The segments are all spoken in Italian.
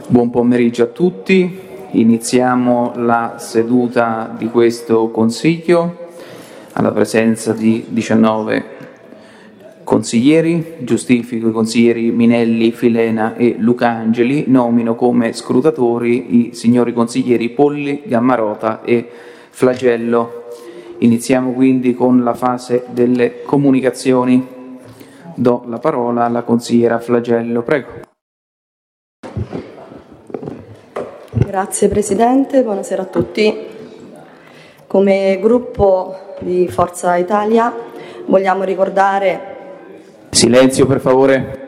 Buon pomeriggio a tutti. Iniziamo la seduta di questo Consiglio alla presenza di 19 consiglieri. Giustifico i consiglieri Minelli, Filena e Lucangeli. Nomino come scrutatori i signori consiglieri Polli, Gammarota e Flagello. Iniziamo quindi con la fase delle comunicazioni. Do la parola alla consigliera Flagello. Prego. Grazie Presidente, buonasera a tutti. Come gruppo di Forza Italia vogliamo ricordare... Silenzio per favore.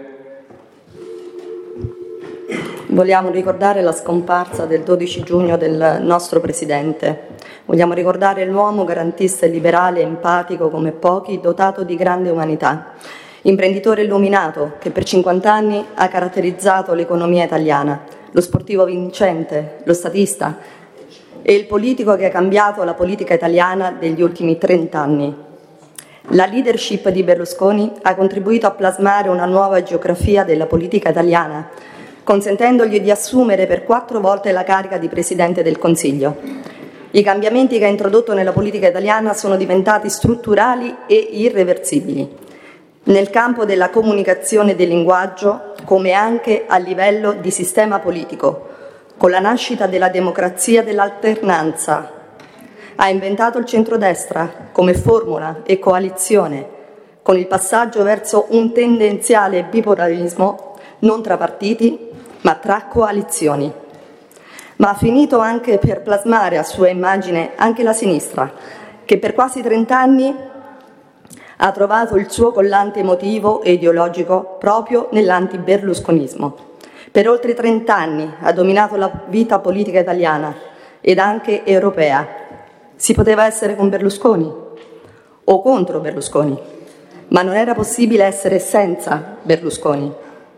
Vogliamo ricordare la scomparsa del 12 giugno del nostro Presidente. Vogliamo ricordare l'uomo garantista e liberale, empatico come pochi, dotato di grande umanità. Imprenditore illuminato che per 50 anni ha caratterizzato l'economia italiana. Lo sportivo vincente, lo statista e il politico che ha cambiato la politica italiana degli ultimi 30 anni. La leadership di Berlusconi ha contribuito a plasmare una nuova geografia della politica italiana, consentendogli di assumere per 4 volte la carica di Presidente del Consiglio. I cambiamenti che ha introdotto nella politica italiana sono diventati strutturali e irreversibili, nel campo della comunicazione e del linguaggio, come anche a livello di sistema politico, con la nascita della democrazia dell'alternanza. Ha inventato il centrodestra come formula e coalizione, con il passaggio verso un tendenziale bipolarismo non tra partiti, ma tra coalizioni. Ma ha finito anche per plasmare a sua immagine anche la sinistra, che per quasi 30 anni ha trovato il suo collante emotivo e ideologico proprio nell'anti-berlusconismo. Per oltre 30 anni ha dominato la vita politica italiana ed anche europea. Si poteva essere con Berlusconi o contro Berlusconi, ma non era possibile essere senza Berlusconi.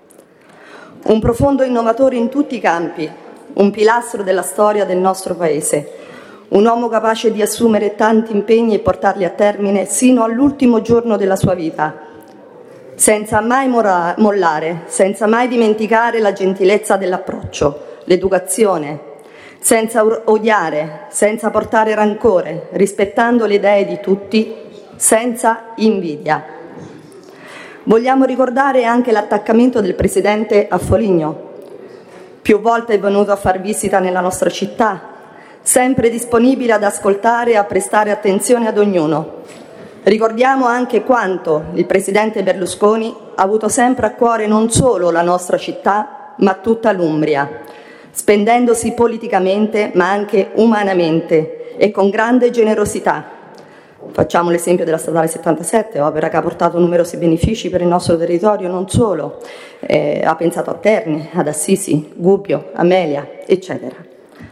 Un profondo innovatore in tutti i campi, un pilastro della storia del nostro Paese, un uomo capace di assumere tanti impegni e portarli a termine sino all'ultimo giorno della sua vita, senza mai mollare, senza mai dimenticare la gentilezza dell'approccio, l'educazione, senza odiare, senza portare rancore, rispettando le idee di tutti, senza invidia. Vogliamo ricordare anche l'attaccamento del Presidente a Foligno. Più volte è venuto a far visita nella nostra città, sempre disponibile ad ascoltare e a prestare attenzione ad ognuno. Ricordiamo anche quanto il Presidente Berlusconi ha avuto sempre a cuore non solo la nostra città, ma tutta l'Umbria, spendendosi politicamente ma anche umanamente e con grande generosità. Facciamo l'esempio della Statale 77, opera che ha portato numerosi benefici per il nostro territorio, non solo. Ha pensato a Terni, ad Assisi, Gubbio, Amelia, eccetera.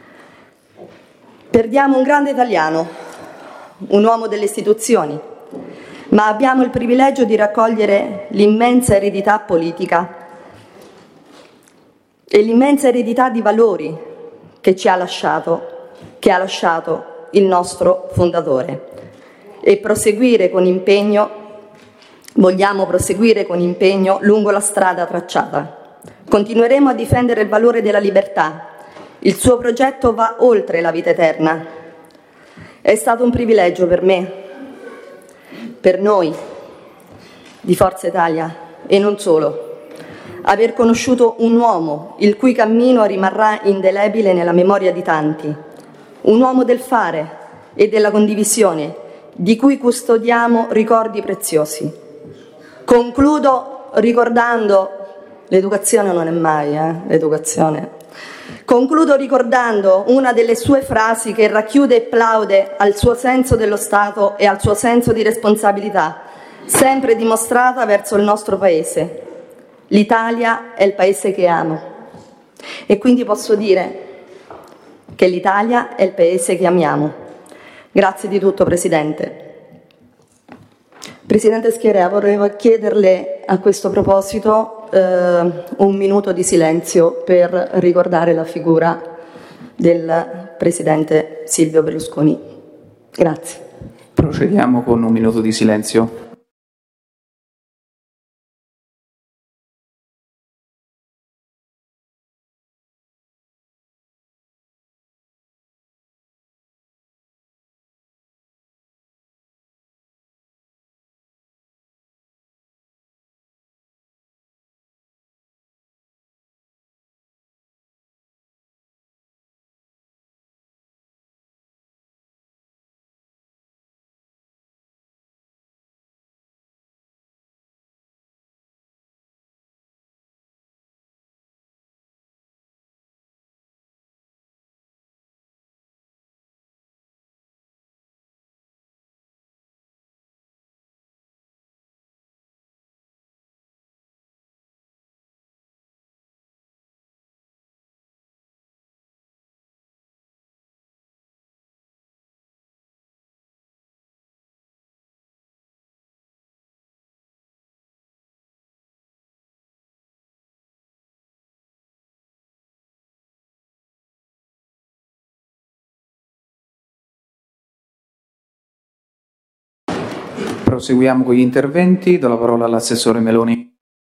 Perdiamo un grande italiano, un uomo delle istituzioni, ma abbiamo il privilegio di raccogliere l'immensa eredità politica e l'immensa eredità di valori che ha lasciato il nostro fondatore. E vogliamo proseguire con impegno lungo la strada tracciata. Continueremo a difendere il valore della libertà. Il suo progetto va oltre la vita eterna. È stato un privilegio per me, per noi di Forza Italia e non solo, aver conosciuto un uomo il cui cammino rimarrà indelebile nella memoria di tanti, un uomo del fare e della condivisione, di cui custodiamo ricordi preziosi. Concludo ricordando, l'educazione non è mai, l'educazione. Concludo ricordando una delle sue frasi che racchiude e plaude al suo senso dello Stato e al suo senso di responsabilità, sempre dimostrata verso il nostro Paese. L'Italia è il Paese che amo. E quindi posso dire che l'Italia è il Paese che amiamo. Grazie di tutto, Presidente. Presidente Schierea, vorrei chiederle a questo proposito un minuto di silenzio per ricordare la figura del Presidente Silvio Berlusconi. Grazie. Procediamo con un minuto di silenzio. Proseguiamo con gli interventi. Do la parola all'assessore Meloni.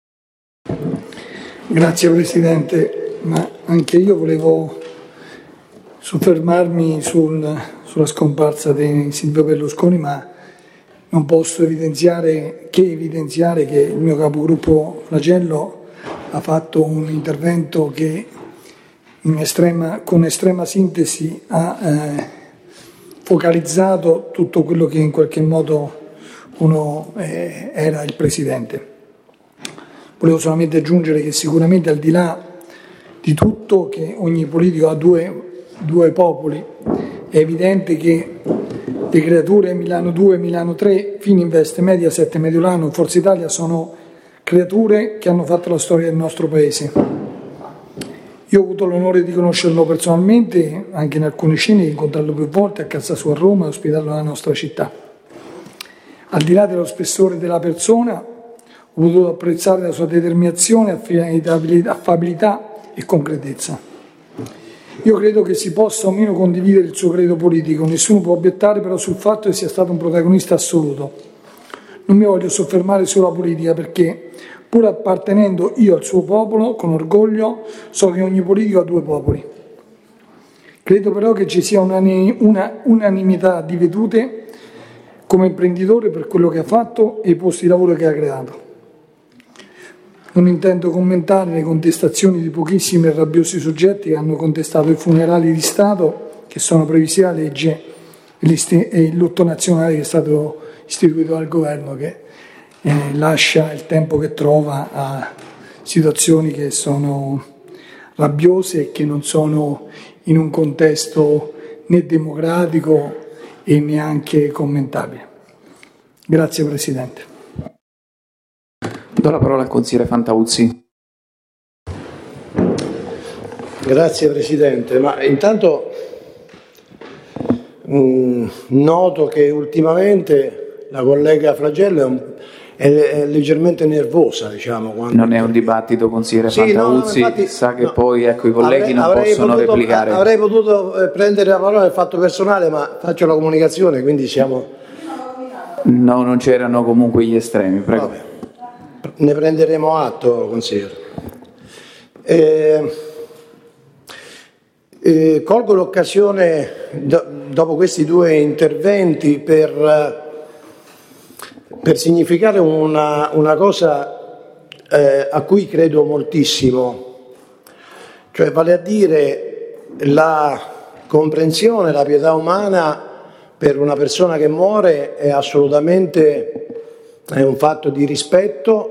Grazie Presidente, ma anche io volevo soffermarmi sulla scomparsa di Silvio Berlusconi, ma non posso evidenziare che il mio capogruppo Flagello ha fatto un intervento che con estrema sintesi ha focalizzato tutto quello che in qualche modo era il Presidente. Volevo solamente aggiungere che sicuramente al di là di tutto che ogni politico ha due popoli, è evidente che le creature Milano 2, Milano 3, Fininvest, Mediaset, Mediolano, Forza Italia sono creature che hanno fatto la storia del nostro Paese. Io ho avuto l'onore di conoscerlo personalmente, anche in alcune scene, di incontrarlo più volte a casa sua a Roma e ospitarlo nella nostra città. Al di là dello spessore della persona, ho potuto apprezzare la sua determinazione, affabilità e concretezza. Io credo che si possa o meno condividere il suo credo politico, nessuno può obiettare però sul fatto che sia stato un protagonista assoluto. Non mi voglio soffermare sulla politica perché, pur appartenendo io al suo popolo, con orgoglio, so che ogni politico ha due popoli. Credo però che ci sia una unanimità di vedute come imprenditore per quello che ha fatto e i posti di lavoro che ha creato. Non intendo commentare le contestazioni di pochissimi e rabbiosi soggetti che hanno contestato i funerali di Stato che sono previsti dalla legge e il lutto nazionale che è stato istituito dal governo, che lascia il tempo che trova a situazioni che sono rabbiose e che non sono in un contesto né democratico e neanche commentabile. Grazie Presidente. Do la parola al consigliere Fantauzzi. Grazie Presidente, ma intanto noto che ultimamente la collega Flagello è leggermente nervosa, diciamo. Non è un dibattito, consigliere Fantauzzi, infatti, sa che poi i colleghi non possono replicare. Avrei potuto prendere la parola nel fatto personale, ma faccio la comunicazione, quindi siamo... No, non c'erano comunque gli estremi, prego. Vabbè. Ne prenderemo atto, consigliere. Colgo l'occasione, dopo questi due interventi, per significare una cosa a cui credo moltissimo, cioè vale a dire la comprensione, la pietà umana per una persona che muore è assolutamente un fatto di rispetto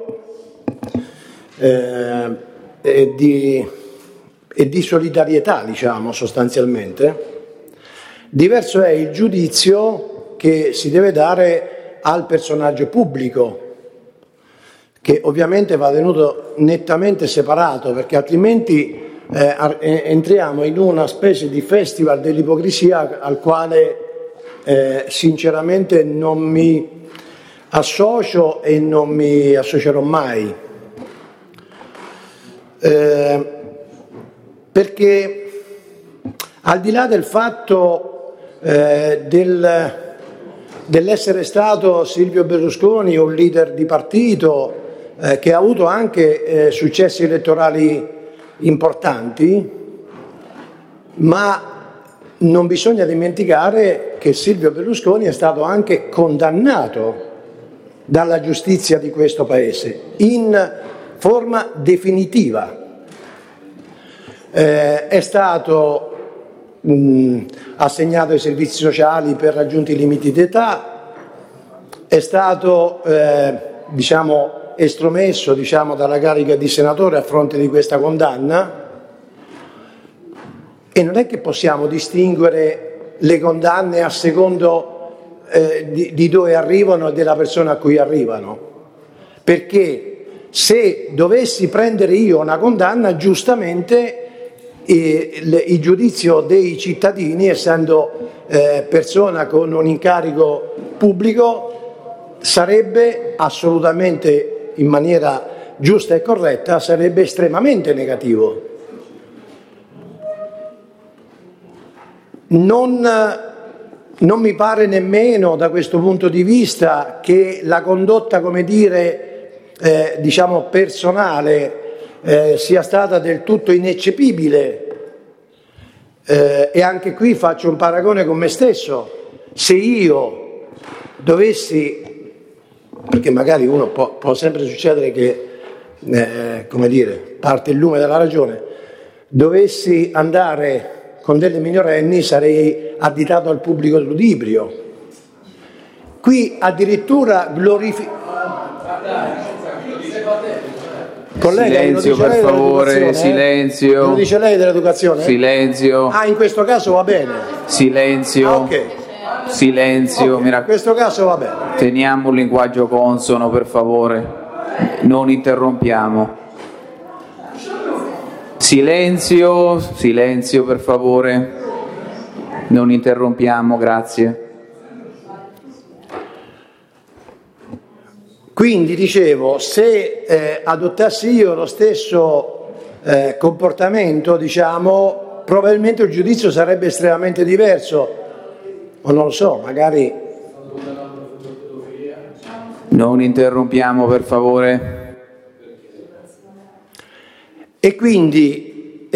e di solidarietà, diciamo, sostanzialmente. Diverso è il giudizio che si deve dare al personaggio pubblico, che ovviamente va tenuto nettamente separato, perché altrimenti entriamo in una specie di festival dell'ipocrisia al quale sinceramente non mi associo e non mi associerò mai, perché al di là del fatto dell'essere stato Silvio Berlusconi un leader di partito che ha avuto anche successi elettorali importanti, ma non bisogna dimenticare che Silvio Berlusconi è stato anche condannato dalla giustizia di questo Paese in forma definitiva. È stato assegnato ai servizi sociali per raggiunti limiti d'età, è stato estromesso dalla carica di senatore a fronte di questa condanna, e non è che possiamo distinguere le condanne a secondo di dove arrivano e della persona a cui arrivano, perché se dovessi prendere io una condanna, giustamente il giudizio dei cittadini, essendo persona con un incarico pubblico, sarebbe assolutamente, in maniera giusta e corretta, sarebbe estremamente negativo. non mi pare nemmeno da questo punto di vista che la condotta, come dire, diciamo personale sia stata del tutto ineccepibile. E anche qui faccio un paragone con me stesso. Se io dovessi, perché magari uno può sempre succedere che, come dire, parte il lume della ragione, dovessi andare con delle minorenni sarei additato al pubblico ludibrio. Qui addirittura Collega, silenzio per favore, silenzio. Lo dice lei dell'educazione? Silenzio. Ah, in questo caso va bene. Silenzio. Ah, ok. Silenzio. Okay. In questo caso va bene. Teniamo un linguaggio consono, per favore. Non interrompiamo. Silenzio, silenzio per favore. Non interrompiamo, grazie. Quindi dicevo, se adottassi io lo stesso comportamento, diciamo, probabilmente il giudizio sarebbe estremamente diverso, o non lo so, magari... Non interrompiamo, per favore. E quindi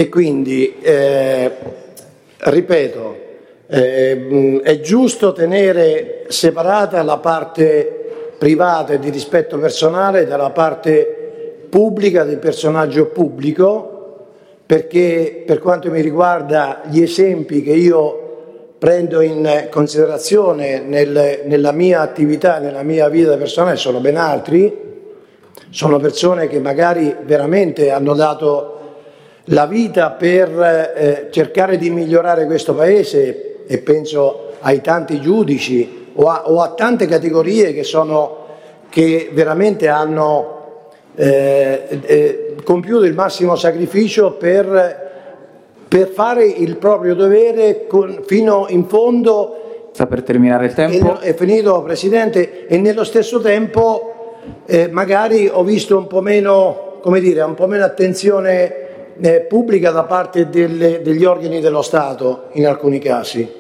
ripeto, è giusto tenere separata la parte privata e di rispetto personale dalla parte pubblica del personaggio pubblico, perché per quanto mi riguarda gli esempi che io prendo in considerazione nella mia attività, nella mia vita personale sono ben altri. Sono persone che magari veramente hanno dato la vita per cercare di migliorare questo Paese, e penso ai tanti giudici o a tante categorie che veramente hanno compiuto il massimo sacrificio per fare il proprio dovere fino in fondo. Sta per terminare il tempo. È finito, Presidente, e nello stesso tempo magari ho visto un po' meno, come dire, un po' meno attenzione pubblica da parte degli organi dello Stato in alcuni casi.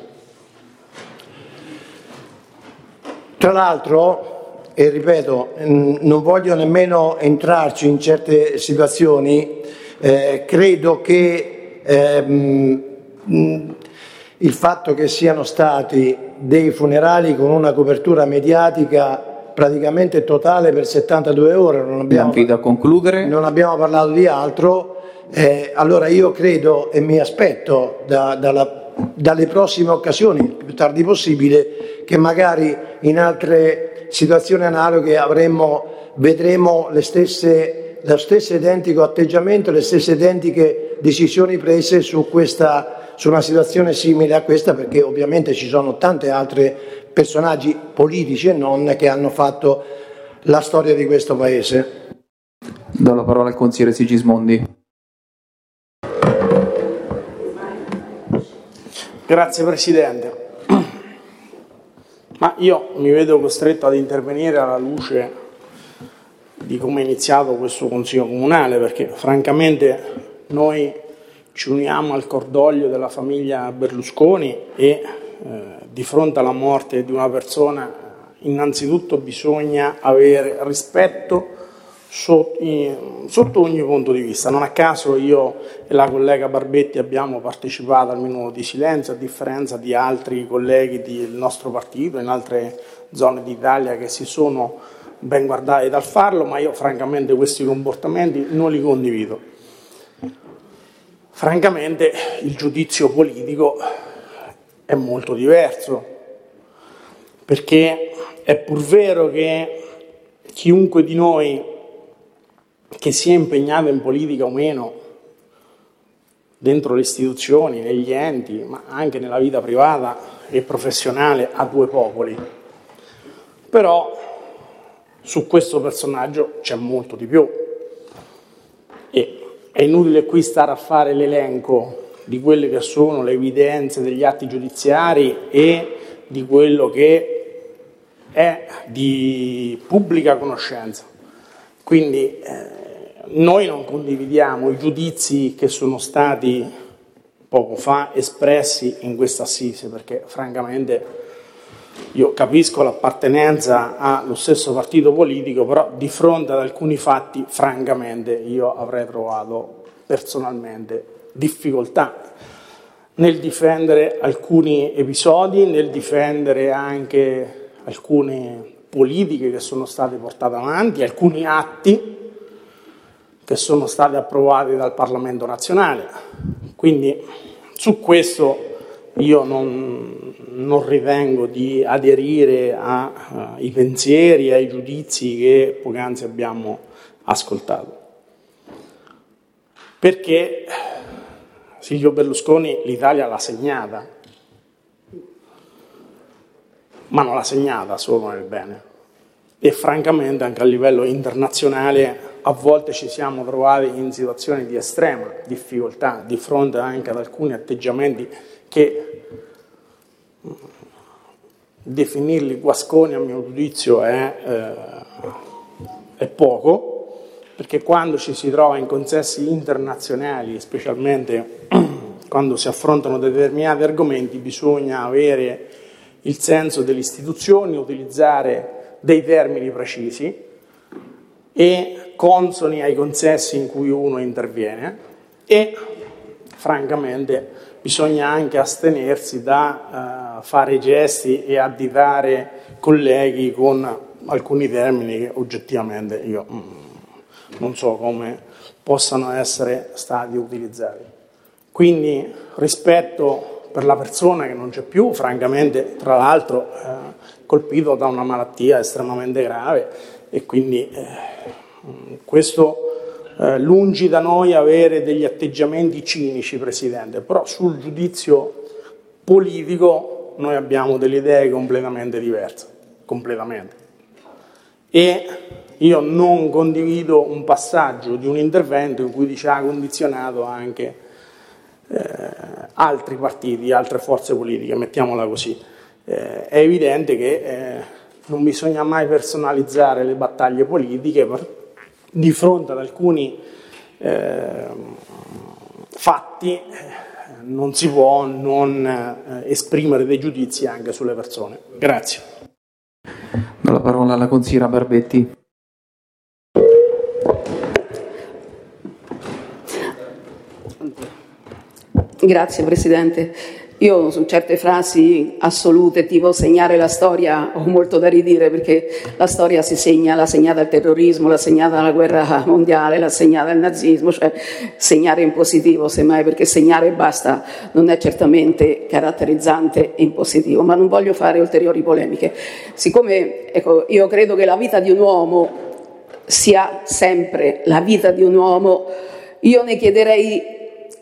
Tra l'altro, e ripeto, non voglio nemmeno entrarci in certe situazioni, credo che il fatto che siano stati dei funerali con una copertura mediatica praticamente totale per 72 ore, non abbiamo parlato di altro, allora io credo e mi aspetto dalle prossime occasioni, il più tardi possibile, che magari in altre situazioni analoghe vedremo lo stesso identico atteggiamento, le stesse identiche decisioni prese su una situazione simile a questa, perché ovviamente ci sono tante altre personaggi politici e non che hanno fatto la storia di questo Paese. Do la parola al consigliere Sigismondi. Grazie Presidente. Ma io mi vedo costretto ad intervenire alla luce di come è iniziato questo Consiglio Comunale, perché francamente noi ci uniamo al cordoglio della famiglia Berlusconi e di fronte alla morte di una persona innanzitutto bisogna avere rispetto sotto ogni punto di vista. Non a caso io e la collega Barbetti abbiamo partecipato al minuto di silenzio, a differenza di altri colleghi del nostro partito in altre zone d'Italia che si sono ben guardati dal farlo, ma io francamente questi comportamenti non li condivido. Francamente il giudizio politico è molto diverso, perché è pur vero che chiunque di noi che sia impegnato in politica o meno, dentro le istituzioni, negli enti, ma anche nella vita privata e professionale, ha due popoli. Però su questo personaggio c'è molto di più. E è inutile qui stare a fare l'elenco di quelle che sono le evidenze degli atti giudiziari e di quello che è di pubblica conoscenza. Quindi noi non condividiamo i giudizi che sono stati poco fa espressi in questa assise, perché francamente io capisco l'appartenenza allo stesso partito politico, però di fronte ad alcuni fatti, francamente, io avrei trovato personalmente difficoltà nel difendere alcuni episodi, nel difendere anche alcune politiche che sono state portate avanti, alcuni atti che sono stati approvati dal Parlamento nazionale. Quindi su questo io non ritengo di aderire ai pensieri, ai giudizi che poc'anzi abbiamo ascoltato. Perché Silvio Berlusconi l'Italia l'ha segnata, ma non l'ha segnata solo nel bene. E francamente anche a livello internazionale a volte ci siamo trovati in situazioni di estrema difficoltà di fronte anche ad alcuni atteggiamenti che definirli guasconi a mio giudizio è poco, perché quando ci si trova in consessi internazionali, specialmente quando si affrontano determinati argomenti, bisogna avere il senso delle istituzioni, utilizzare dei termini precisi e consoni ai consessi in cui uno interviene e francamente bisogna anche astenersi da fare gesti e additare colleghi con alcuni termini che oggettivamente io non so come possano essere stati utilizzati. Quindi rispetto per la persona che non c'è più, francamente, tra l'altro colpito da una malattia estremamente grave e quindi questo lungi da noi avere degli atteggiamenti cinici, Presidente, però sul giudizio politico noi abbiamo delle idee completamente diverse, completamente. E io non condivido un passaggio di un intervento in cui dice ha condizionato anche altri partiti, altre forze politiche, mettiamola così. È evidente che non bisogna mai personalizzare le battaglie politiche di fronte ad alcuni fatti non si può non esprimere dei giudizi anche sulle persone. Grazie. Do la parola alla consigliera Barbetti. Grazie Presidente. Io su certe frasi assolute, tipo segnare la storia, ho molto da ridire, perché la storia si segna, l'ha segnata il terrorismo, l'ha segnata la guerra mondiale, l'ha segnata il nazismo, cioè segnare in positivo semmai, perché segnare e basta non è certamente caratterizzante in positivo, ma non voglio fare ulteriori polemiche. Siccome io credo che la vita di un uomo sia sempre la vita di un uomo, io ne chiederei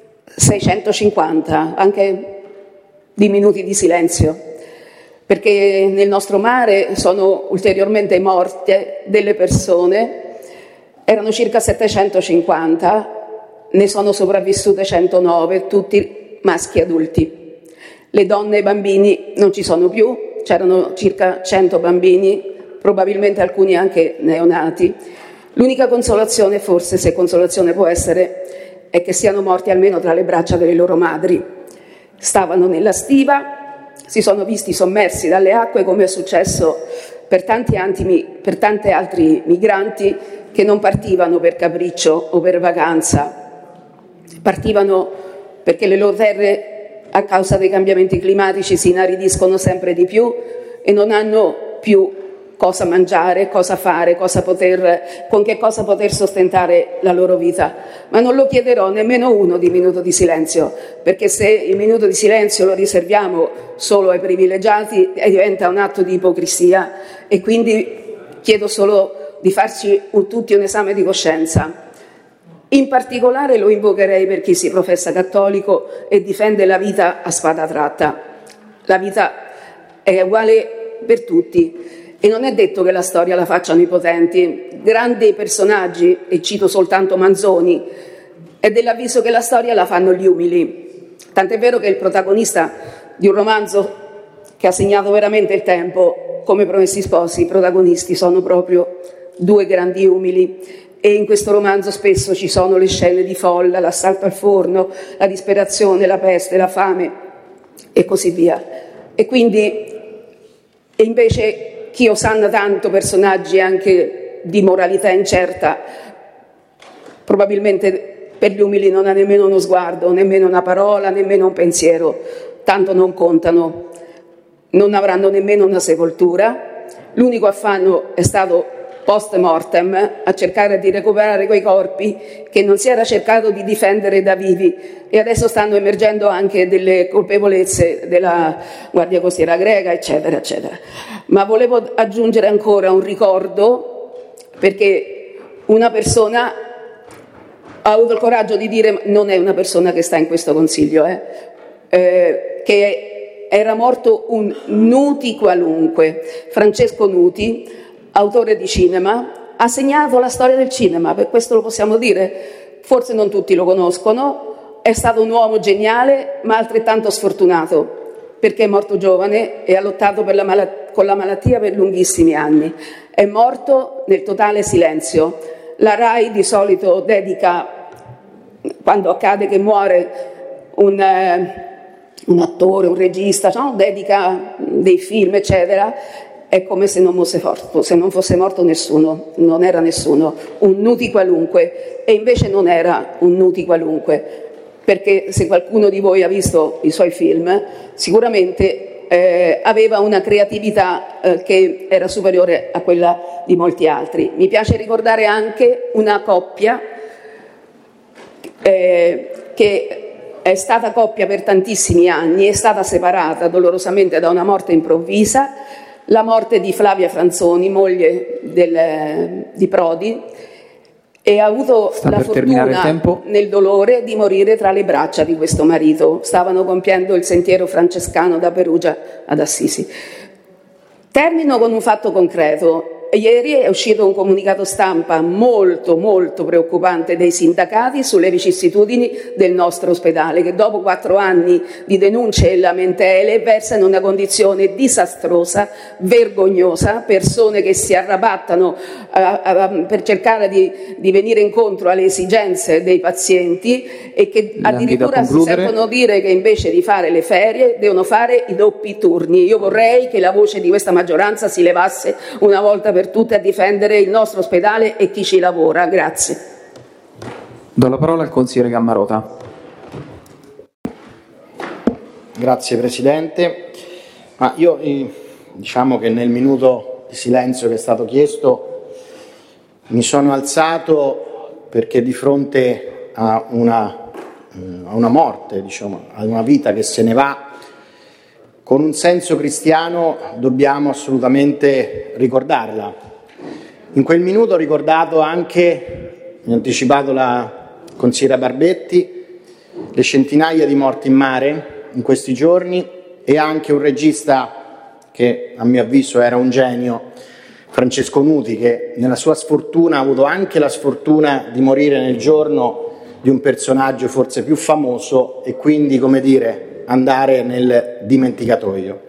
650, anche di minuti di silenzio, perché nel nostro mare sono ulteriormente morte delle persone, erano circa 750, ne sono sopravvissute 109, tutti maschi adulti. Le donne e i bambini non ci sono più, c'erano circa 100 bambini, probabilmente alcuni anche neonati. L'unica consolazione, forse, se consolazione può essere, è che siano morti almeno tra le braccia delle loro madri. Stavano nella stiva, si sono visti sommersi dalle acque, come è successo per tanti altri migranti che non partivano per capriccio o per vacanza, partivano perché le loro terre a causa dei cambiamenti climatici si inaridiscono sempre di più e non hanno più cosa mangiare, cosa fare, con che cosa poter sostentare la loro vita. Ma non lo chiederò nemmeno uno di minuto di silenzio, perché se il minuto di silenzio lo riserviamo solo ai privilegiati diventa un atto di ipocrisia, e quindi chiedo solo di farci tutti un esame di coscienza. In particolare lo invocherei per chi si professa cattolico e difende la vita a spada tratta. La vita è uguale per tutti. E non è detto che la storia la facciano i potenti. Grandi personaggi, e cito soltanto Manzoni, è dell'avviso che la storia la fanno gli umili. Tant'è vero che il protagonista di un romanzo che ha segnato veramente il tempo, come Promessi Sposi, i protagonisti sono proprio due grandi umili. E in questo romanzo spesso ci sono le scene di folla, l'assalto al forno, la disperazione, la peste, la fame e così via. E quindi E invece chi osanna tanto personaggi anche di moralità incerta, probabilmente per gli umili non ha nemmeno uno sguardo, nemmeno una parola, nemmeno un pensiero, tanto non contano, non avranno nemmeno una sepoltura. L'unico affanno è stato post mortem a cercare di recuperare quei corpi che non si era cercato di difendere da vivi, e adesso stanno emergendo anche delle colpevolezze della Guardia Costiera greca, eccetera, eccetera. Ma volevo aggiungere ancora un ricordo, perché una persona ha avuto il coraggio di dire, non è una persona che sta in questo consiglio, che era morto un Nuti qualunque, Francesco Nuti, autore di cinema, ha segnato la storia del cinema, per questo lo possiamo dire. Forse non tutti lo conoscono, è stato un uomo geniale ma altrettanto sfortunato, perché è morto giovane e ha lottato con la malattia per lunghissimi anni. È morto nel totale silenzio. La RAI di solito dedica, quando accade che muore un attore, un regista, no? Dedica dei film, eccetera. È come se non fosse morto nessuno, non era nessuno, un Nuti qualunque. E invece non era un Nuti qualunque, perché se qualcuno di voi ha visto i suoi film, sicuramente aveva una creatività che era superiore a quella di molti altri. Mi piace ricordare anche una coppia che è stata coppia per tantissimi anni, è stata separata dolorosamente da una morte improvvisa, la morte di Flavia Franzoni, moglie di Prodi, e ha avuto la fortuna nel dolore di morire tra le braccia di questo marito. Stavano compiendo il sentiero francescano da Perugia ad Assisi. Termino con un fatto concreto. Ieri è uscito un comunicato stampa molto molto preoccupante dei sindacati sulle vicissitudini del nostro ospedale, che dopo 4 anni di denunce e lamentele versa in una condizione disastrosa, vergognosa, persone che si arrabattano per cercare di venire incontro alle esigenze dei pazienti e che addirittura si sentono dire che invece di fare le ferie devono fare i doppi turni. Io vorrei che la voce di questa maggioranza si levasse una volta per tutte a difendere il nostro ospedale e chi ci lavora. Grazie. Do la parola al consigliere Gammarota. Grazie Presidente. Io diciamo che nel minuto di silenzio che è stato chiesto mi sono alzato perché di fronte a una morte, diciamo, a una vita che se ne va, con un senso cristiano dobbiamo assolutamente ricordarla. In quel minuto ho ricordato anche, mi ha anticipato la consigliera Barbetti, le centinaia di morti in mare in questi giorni, e anche un regista che a mio avviso era un genio, Francesco Nuti, che nella sua sfortuna ha avuto anche la sfortuna di morire nel giorno di un personaggio forse più famoso e quindi, come dire, andare nel dimenticatoio.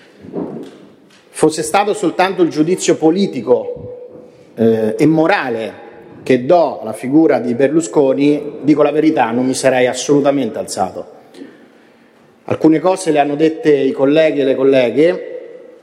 Fosse stato soltanto il giudizio politico e morale che do alla figura di Berlusconi, dico la verità, non mi sarei assolutamente alzato. Alcune cose le hanno dette i colleghi e le colleghe,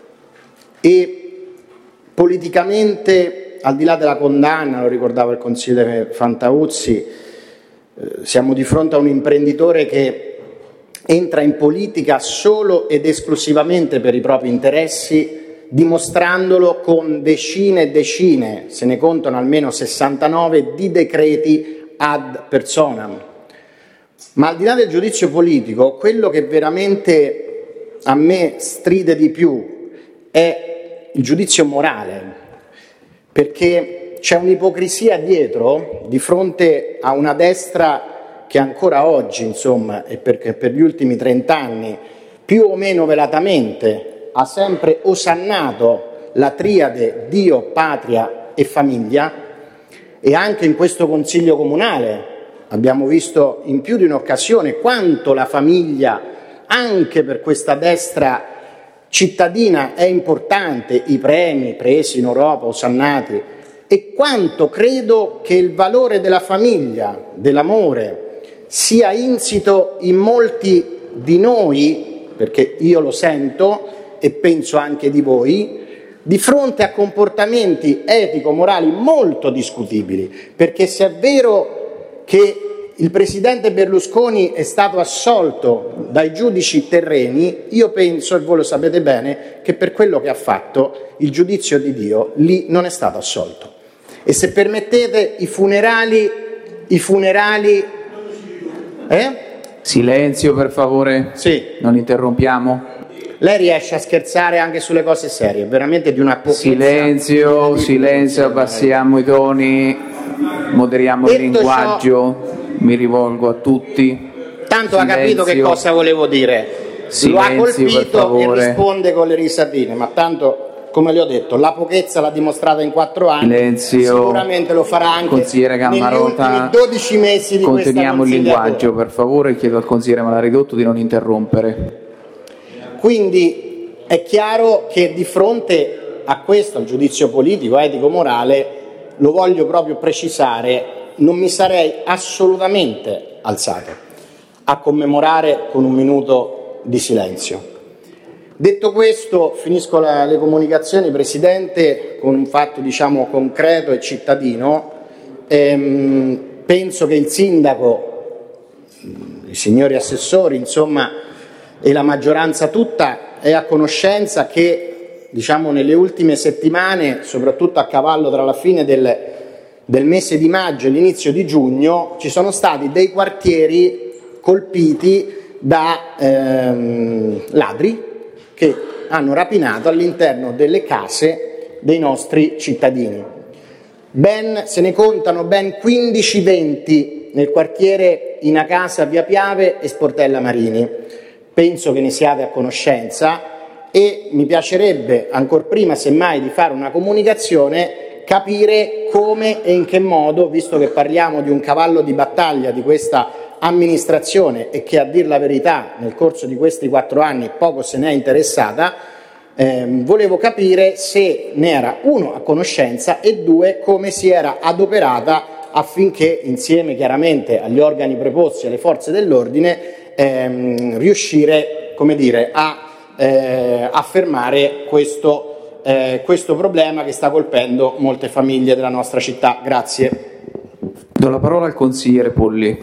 e politicamente, al di là della condanna, lo ricordava il consigliere Fantauzzi, siamo di fronte a un imprenditore che entra in politica solo ed esclusivamente per i propri interessi, dimostrandolo con decine e decine, se ne contano almeno 69, di decreti ad personam. Ma al di là del giudizio politico, quello che veramente a me stride di più è il giudizio morale, perché c'è un'ipocrisia dietro di fronte a una destra che ancora oggi, insomma, e perché per gli ultimi 30 anni, più o meno velatamente, ha sempre osannato la triade Dio, patria e famiglia, e anche in questo Consiglio Comunale abbiamo visto in più di un'occasione quanto la famiglia, anche per questa destra cittadina, è importante, i premi presi in Europa, osannati, e quanto credo che il valore della famiglia, dell'amore, sia insito in molti di noi, perché io lo sento, e penso anche di voi, di fronte a comportamenti etico-morali molto discutibili, perché se è vero che il presidente Berlusconi è stato assolto dai giudici terreni, io penso, e voi lo sapete bene, che per quello che ha fatto il giudizio di Dio lì non è stato assolto. E se permettete, i funerali Silenzio per favore, sì. Non interrompiamo. Lei riesce a scherzare anche sulle cose serie, veramente di una pochezza. Silenzio, abbassiamo i toni, moderiamo il linguaggio, mi rivolgo a tutti. Tanto silenzio. Ha capito che cosa volevo dire. Silenzio, lo ha colpito per favore. E risponde con le risadine, ma tanto, come le ho detto, la pochezza l'ha dimostrata in 4 anni. Silenzio. Sicuramente lo farà anche consigliere Cammarota, negli ultimi 12 mesi di conteniamo il questa linguaggio, per favore, chiedo al consigliere Malaridotto di non interrompere. Quindi è chiaro che di fronte a questo, al giudizio politico, etico-morale, lo voglio proprio precisare, non mi sarei assolutamente alzato a commemorare con 1 minuto di silenzio. Detto questo, finisco le comunicazioni, Presidente, con un fatto concreto e cittadino. Penso che il sindaco, i signori assessori, insomma, e la maggioranza tutta è a conoscenza che nelle ultime settimane, soprattutto a cavallo tra la fine del mese di maggio e l'inizio di giugno, ci sono stati dei quartieri colpiti da ladri che hanno rapinato all'interno delle case dei nostri cittadini. Se ne contano ben 15-20 nel quartiere Inacasa, Via Piave e Sportella Marini. Penso che ne siate a conoscenza e mi piacerebbe, ancor prima semmai di fare una comunicazione, capire come e in che modo, visto che parliamo di un cavallo di battaglia di questa amministrazione e che, a dir la verità, nel corso di questi 4 anni poco se n'è interessata, volevo capire se ne era 1 a conoscenza e 2 come si era adoperata affinché, insieme chiaramente agli organi preposti e alle forze dell'ordine, riuscire, a fermare questo problema che sta colpendo molte famiglie della nostra città. Grazie. Do la parola al consigliere Polli.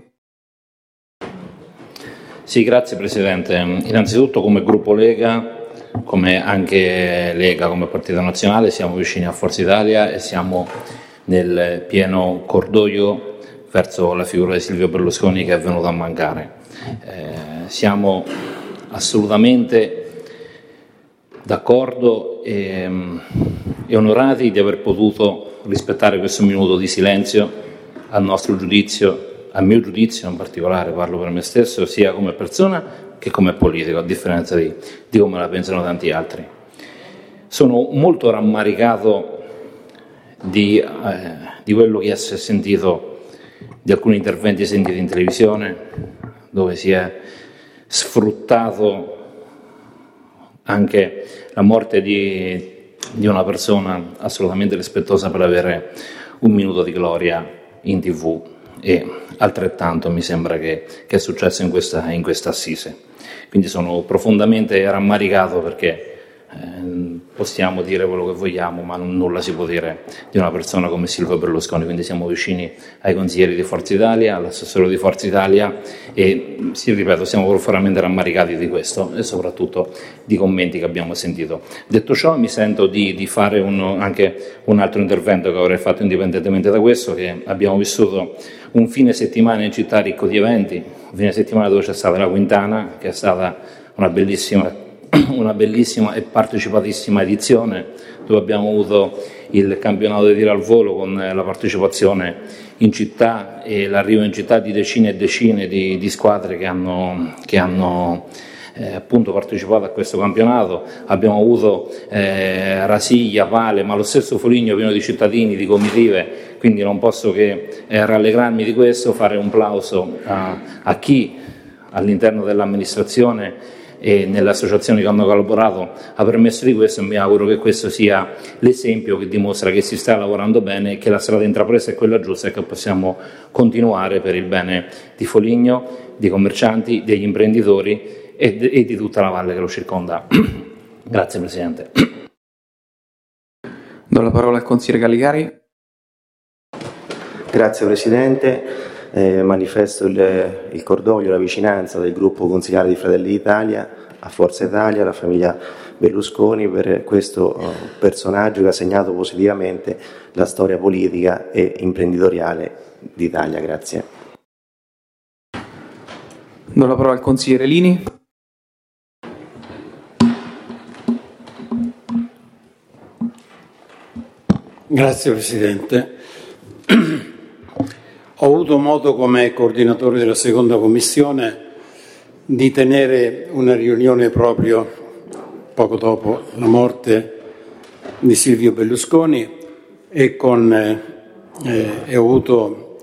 Sì, grazie Presidente. Innanzitutto, come gruppo Lega, come anche Lega come Partito Nazionale, siamo vicini a Forza Italia e siamo nel pieno cordoglio verso la figura di Silvio Berlusconi che è venuta a mancare. Siamo assolutamente d'accordo e onorati di aver potuto rispettare questo minuto di silenzio, a nostro giudizio, a mio giudizio in particolare, parlo per me stesso, sia come persona che come politico, a differenza di come la pensano tanti altri. Sono molto rammaricato di quello che si è sentito, di alcuni interventi sentiti in televisione, dove si è sfruttato anche la morte di una persona assolutamente rispettosa per avere 1 minuto di gloria in TV, e altrettanto mi sembra che è successo in questa assise. Quindi sono profondamente rammaricato perché possiamo dire quello che vogliamo, ma nulla si può dire di una persona come Silvio Berlusconi. Quindi siamo vicini ai consiglieri di Forza Italia, all'assessore di Forza Italia e, ripeto, siamo profondamente rammaricati di questo e soprattutto di commenti che abbiamo sentito. Detto ciò, mi sento di fare anche un altro intervento che avrei fatto indipendentemente da questo, che abbiamo vissuto un fine settimana in città ricco di eventi, un fine settimana dove c'è stata la Quintana, che è stata una bellissima e partecipatissima edizione, dove abbiamo avuto il campionato di tiro al volo con la partecipazione in città e l'arrivo in città di decine e decine di squadre che hanno appunto partecipato a questo campionato. Abbiamo avuto Rasiglia, Pale, ma lo stesso Foligno pieno di cittadini, di comitive, quindi non posso che rallegrarmi di questo, fare un plauso a chi all'interno dell'amministrazione e nelle associazioni che hanno collaborato ha permesso di questo, e mi auguro che questo sia l'esempio che dimostra che si sta lavorando bene e che la strada intrapresa è quella giusta e che possiamo continuare per il bene di Foligno, dei commercianti, degli imprenditori e di tutta la valle che lo circonda. Grazie Presidente. Do la parola al consigliere Galligari. Grazie Presidente. Manifesto il cordoglio e la vicinanza del gruppo consigliare di Fratelli d'Italia a Forza Italia, alla famiglia Berlusconi, per questo personaggio che ha segnato positivamente la storia politica e imprenditoriale d'Italia. Grazie. Do la parola al consigliere Lini. Grazie Presidente. Ho avuto modo come coordinatore della seconda commissione di tenere una riunione proprio poco dopo la morte di Silvio Berlusconi e ho avuto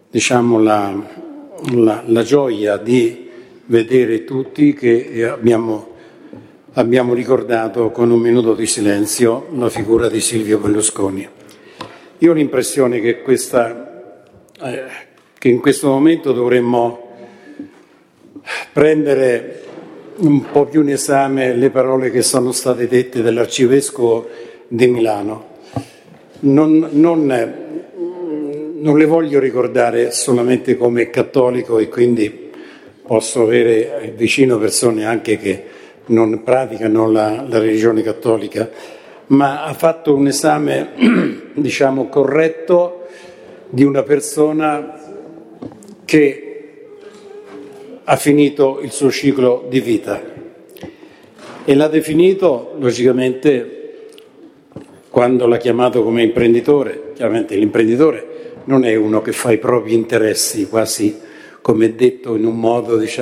la gioia di vedere tutti che abbiamo ricordato con un minuto di silenzio la figura di Silvio Berlusconi. Io ho l'impressione che in questo momento dovremmo prendere un po' più in esame le parole che sono state dette dall'Arcivescovo di Milano. Non le voglio ricordare solamente come cattolico, e quindi posso avere vicino persone anche che non praticano la religione cattolica, ma ha fatto un esame, corretto di una persona che ha finito il suo ciclo di vita e l'ha definito, logicamente, quando l'ha chiamato come imprenditore. Chiaramente l'imprenditore non è uno che fa i propri interessi, quasi come detto in un modo di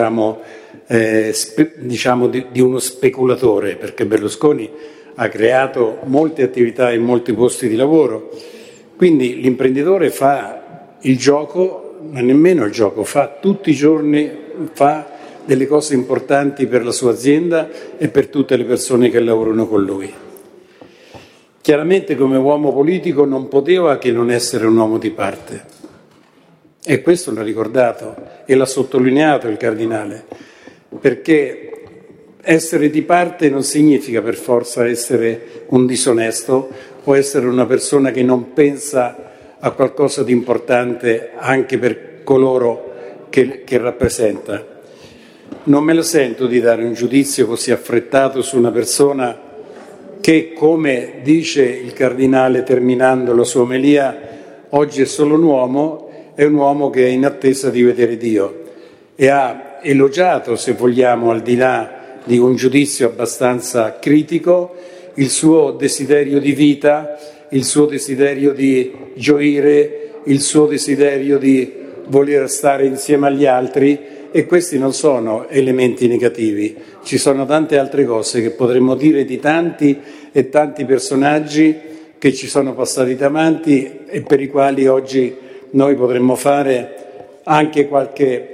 uno speculatore, perché Berlusconi ha creato molte attività e molti posti di lavoro. Quindi l'imprenditore fa il gioco, ma nemmeno il gioco, fa tutti i giorni, fa delle cose importanti per la sua azienda e per tutte le persone che lavorano con lui. Chiaramente come uomo politico non poteva che non essere un uomo di parte, e questo l'ha ricordato e l'ha sottolineato il Cardinale, perché essere di parte non significa per forza essere un disonesto o essere una persona che non pensa a qualcosa di importante anche per coloro che rappresenta. Non me la sento di dare un giudizio così affrettato su una persona che, come dice il Cardinale terminando la sua omelia, oggi è solo un uomo, è un uomo che è in attesa di vedere Dio, e ha elogiato, se vogliamo, al di là di un giudizio abbastanza critico, il suo desiderio di vita, il suo desiderio di gioire, il suo desiderio di voler stare insieme agli altri, e questi non sono elementi negativi. Ci sono tante altre cose che potremmo dire di tanti e tanti personaggi che ci sono passati davanti e per i quali oggi noi potremmo fare anche qualche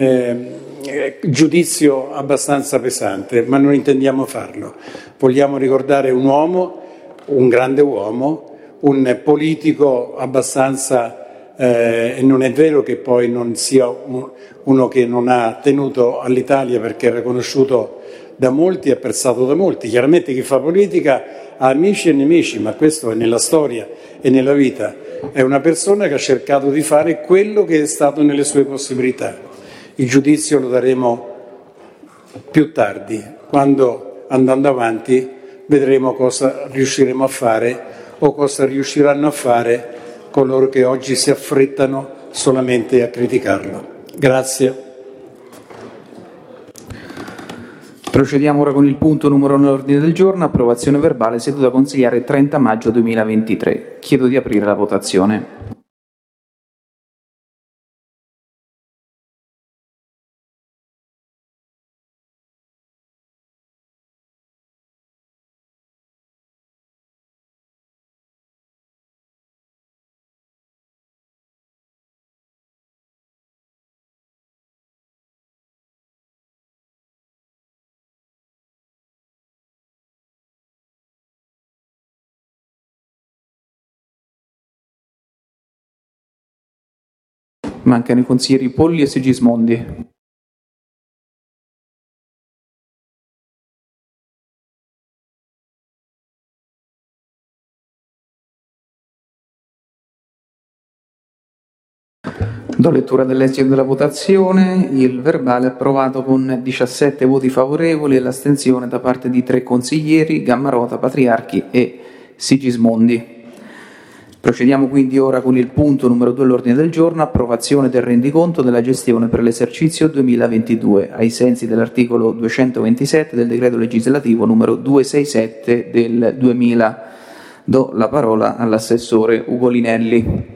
giudizio abbastanza pesante, ma non intendiamo farlo. Vogliamo ricordare un uomo, un grande uomo, un politico abbastanza, e non è vero che poi non sia uno che non ha tenuto all'Italia, perché era conosciuto da molti e apprezzato da molti. Chiaramente chi fa politica ha amici e nemici, ma questo è nella storia e nella vita. È una persona che ha cercato di fare quello che è stato nelle sue possibilità. Il giudizio lo daremo più tardi, quando, andando avanti, vedremo cosa riusciremo a fare o cosa riusciranno a fare coloro che oggi si affrettano solamente a criticarlo. Grazie. Procediamo ora con il punto numero 1 all'ordine del giorno, approvazione verbale, seduta consigliare 30 maggio 2023. Chiedo di aprire la votazione. Mancano i consiglieri Polli e Sigismondi. Do lettura dell'esito della votazione. Il verbale è approvato con 17 voti favorevoli e l'astensione da parte di 3 consiglieri, Gammarota, Patriarchi e Sigismondi. Procediamo quindi ora con il punto numero 2 all'ordine del giorno, approvazione del rendiconto della gestione per l'esercizio 2022, ai sensi dell'articolo 227 del decreto legislativo numero 267 del 2000. Do la parola all'assessore Ugolинelli.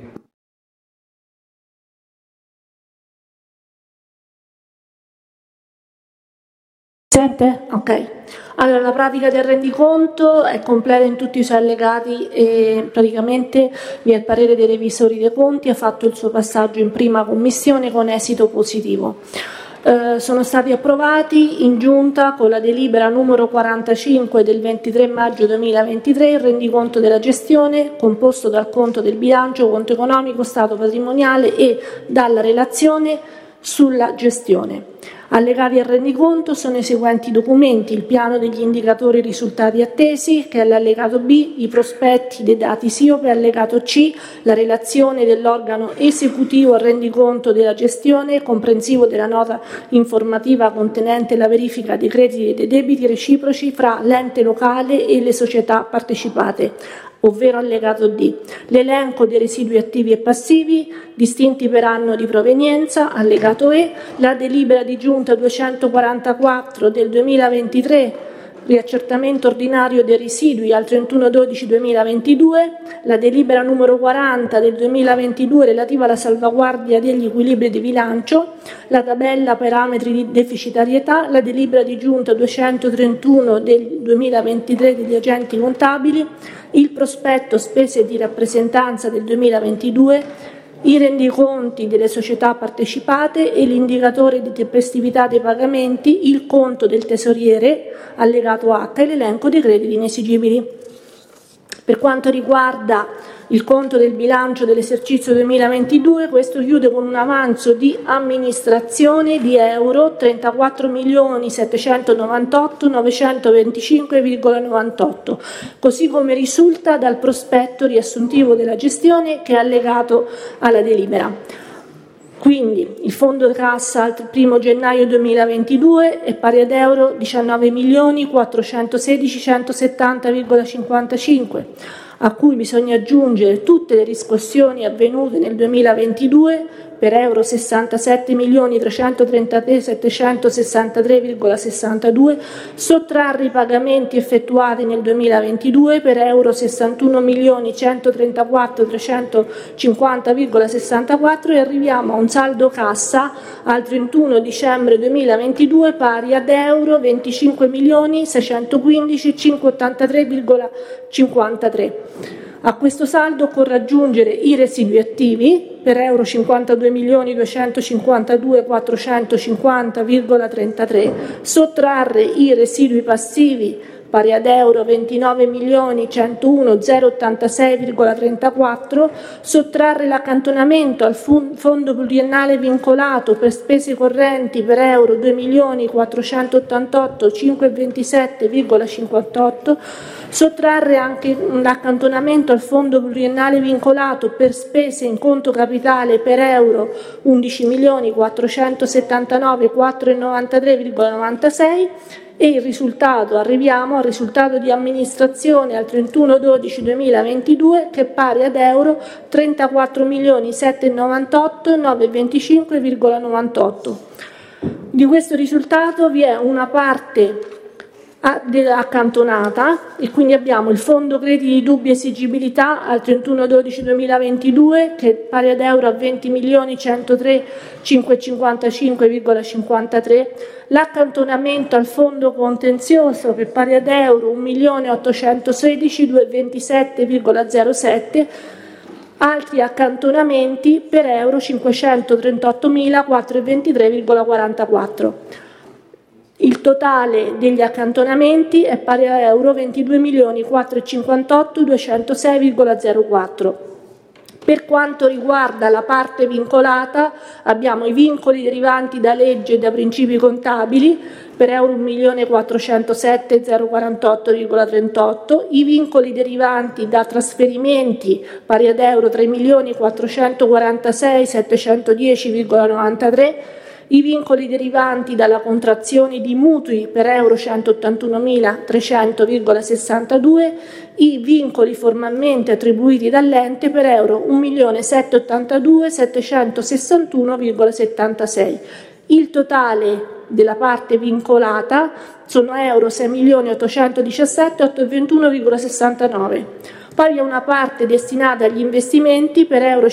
Sente? Ok. Allora, la pratica del rendiconto è completa in tutti i suoi allegati e praticamente vi è il parere dei revisori dei conti, ha fatto il suo passaggio in prima commissione con esito positivo. Sono stati approvati in giunta con la delibera numero 45 del 23 maggio 2023 il rendiconto della gestione composto dal conto del bilancio, conto economico, stato patrimoniale e dalla relazione sulla gestione. Allegati al rendiconto sono i seguenti documenti: il piano degli indicatori risultati attesi, che è l'allegato B, i prospetti dei dati SIOP, allegato C, la relazione dell'organo esecutivo al rendiconto della gestione, comprensivo della nota informativa contenente la verifica dei crediti e dei debiti reciproci fra l'ente locale e le società partecipate, ovvero allegato D, l'elenco dei residui attivi e passivi distinti per anno di provenienza, allegato E, la delibera di giunta 244 del 2023, riaccertamento ordinario dei residui al 31/12/2022, la delibera numero 40 del 2022 relativa alla salvaguardia degli equilibri di bilancio, la tabella parametri di deficitarietà, la delibera di giunta 231 del 2023 degli agenti contabili, il prospetto spese di rappresentanza del 2022, i rendiconti delle società partecipate e l'indicatore di tempestività dei pagamenti, il conto del tesoriere, allegato H, e l'elenco dei crediti inesigibili. Per quanto riguarda il conto del bilancio dell'esercizio 2022, questo chiude con un avanzo di amministrazione di euro 34.798.925,98, così come risulta dal prospetto riassuntivo della gestione che è allegato alla delibera. Quindi il fondo cassa al 1 gennaio 2022 è pari ad euro 19.416.170,55, a cui bisogna aggiungere tutte le riscossioni avvenute nel 2022 per euro 67.333.763,62, sottrarre i pagamenti effettuati nel 2022 per euro 61.134.350,64 e arriviamo a un saldo cassa al 31 dicembre 2022 pari ad euro 25.615.583,53. A questo saldo occorre aggiungere i residui attivi per euro 52.252.450,33, sottrarre i residui passivi pari ad euro 29.101.086,34, sottrarre l'accantonamento al fondo pluriennale vincolato per spese correnti per euro 2.488.527,58, sottrarre anche l'accantonamento al fondo pluriennale vincolato per spese in conto capitale per euro 11.479.493,96 e il risultato, arriviamo al risultato di amministrazione al 31/12/2022 che è pari ad euro 34.798.925,98. Di questo risultato vi è una parte accantonata e quindi abbiamo il fondo crediti di dubbia esigibilità al 31/12/2022 che è pari ad euro a 20.103.555,53, l'accantonamento al fondo contenzioso che è pari ad euro 1.816.227,07, altri accantonamenti per euro 538.423,44. Il totale degli accantonamenti è pari a euro 22.458.206,04. Per quanto riguarda la parte vincolata, abbiamo i vincoli derivanti da legge e da principi contabili per euro 1.407.048,38, i vincoli derivanti da trasferimenti pari ad euro 3.446.710,93, i vincoli derivanti dalla contrazione di mutui per euro 181.300,62, i vincoli formalmente attribuiti dall'ente per euro 1.782.761,76. Il totale della parte vincolata sono euro 6.817.821,69. Poi è una parte destinata agli investimenti per euro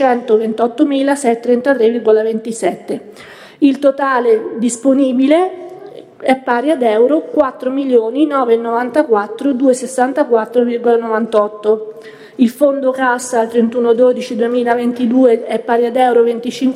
528.633,27. Il totale disponibile è pari ad euro 4.994.264,98. Il fondo cassa al 31/12/2022 è pari ad euro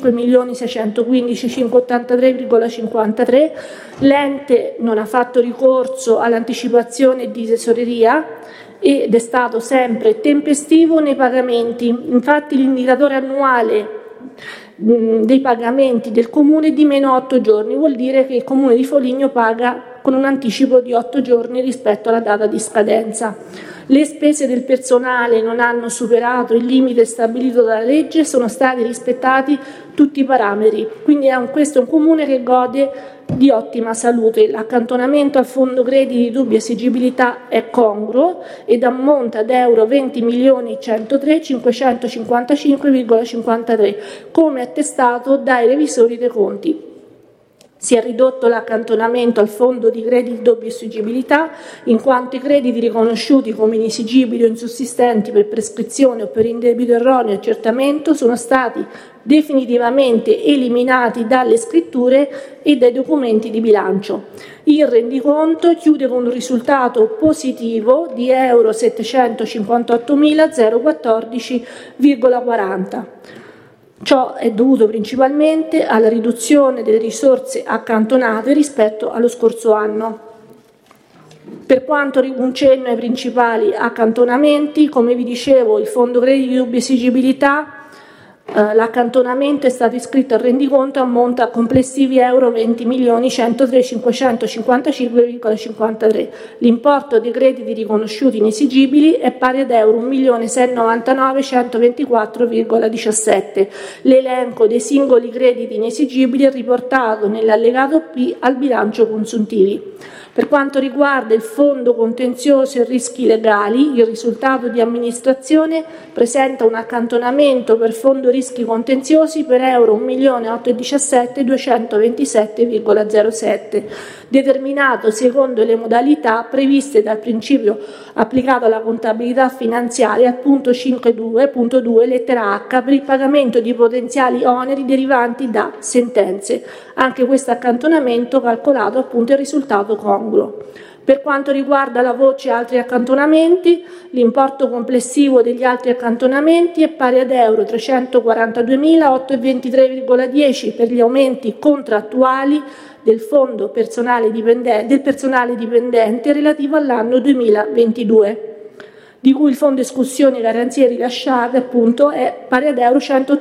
25.615.583,53. L'ente non ha fatto ricorso all'anticipazione di tesoreria ed è stato sempre tempestivo nei pagamenti. Infatti l'indicatore annuale dei pagamenti del Comune di meno 8 giorni, vuol dire che il Comune di Foligno paga con un anticipo di 8 giorni rispetto alla data di scadenza. Le spese del personale non hanno superato il limite stabilito dalla legge, sono stati rispettati tutti i parametri, quindi questo è un Comune che gode di ottima salute. L'accantonamento al fondo crediti di dubbia esigibilità è congruo ed ammonta ad euro 20.103.555,53, come attestato dai revisori dei conti. Si è ridotto l'accantonamento al fondo di crediti di doppia esigibilità, in quanto i crediti riconosciuti come inesigibili o insussistenti per prescrizione o per indebito erroneo accertamento sono stati definitivamente eliminati dalle scritture e dai documenti di bilancio. Il rendiconto chiude con un risultato positivo di euro 758.014,40. Ciò è dovuto principalmente alla riduzione delle risorse accantonate rispetto allo scorso anno. Per quanto un cenno ai principali accantonamenti, come vi dicevo, il fondo crediti di dubbia esigibilità, l'accantonamento è stato iscritto al rendiconto, ammonta a complessivi euro 20.103.555,53. L'importo dei crediti riconosciuti inesigibili è pari ad euro 1.699.124,17. L'elenco dei singoli crediti inesigibili è riportato nell'allegato P al bilancio consuntivi. Per quanto riguarda il fondo contenzioso e rischi legali, il risultato di amministrazione presenta un accantonamento per fondo rischi contenziosi per euro 1.817.227,07, determinato secondo le modalità previste dal principio applicato alla contabilità finanziaria al punto 5.2.2 lettera H per il pagamento di potenziali oneri derivanti da sentenze. Anche questo accantonamento calcolato appunto è risultato congruo. Per quanto riguarda la voce altri accantonamenti, l'importo complessivo degli altri accantonamenti è pari ad euro 342.823,10 per gli aumenti contrattuali del fondo del personale dipendente relativo all'anno 2022, di cui il fondo escursioni e garanzie rilasciate appunto è pari ad euro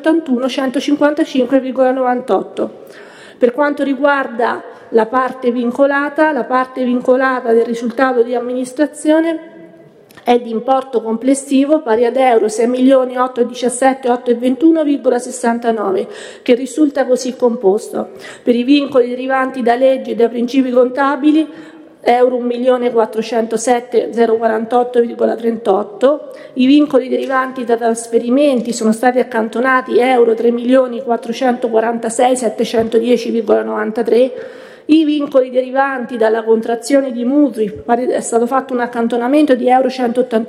181.155,98. Per quanto riguarda la parte vincolata del risultato di amministrazione è di importo complessivo pari ad euro 6.817.821,69, che risulta così composto: per i vincoli derivanti da leggi e da principi contabili euro 1.407.048,38, i vincoli derivanti da trasferimenti sono stati accantonati euro 3.446.710,93, i vincoli derivanti dalla contrazione di mutui è stato fatto un accantonamento di euro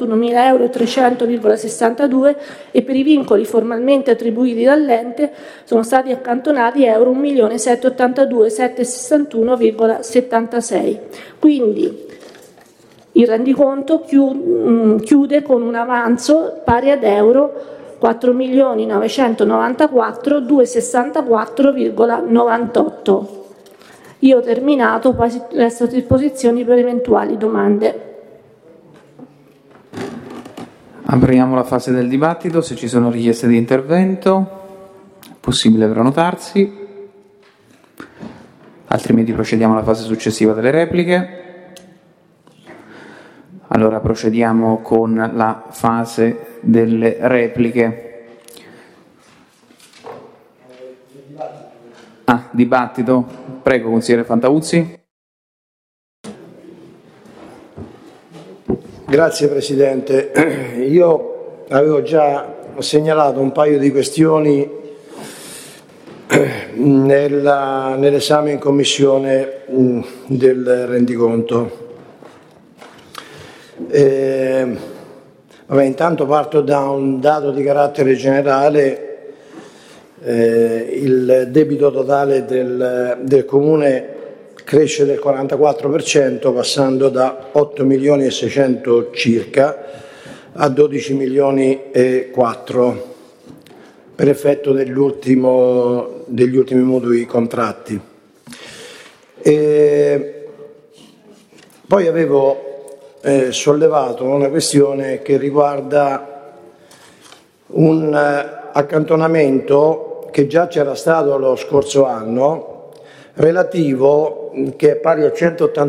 181.300,62 e per i vincoli formalmente attribuiti dall'ente sono stati accantonati euro 1.782.761,76. Quindi il rendiconto chiude con un avanzo pari ad euro 4.994.264,98. Io ho terminato, poi resto a disposizione per eventuali domande. Apriamo la fase del dibattito, se ci sono richieste di intervento è possibile prenotarsi, altrimenti procediamo alla fase successiva delle repliche. Allora procediamo con la fase delle repliche. Dibattito. Prego, consigliere Fantauzzi. Grazie Presidente. Io avevo già segnalato un paio di questioni nell'esame in Commissione del rendiconto. Intanto parto da un dato di carattere generale. Il debito totale del Comune cresce del 44%, passando da 8 milioni e 600 circa a 12 milioni e 4 per effetto degli ultimi mutui contratti. Poi avevo sollevato una questione che riguarda un accantonamento che già c'era stato lo scorso anno, relativo, che è pari a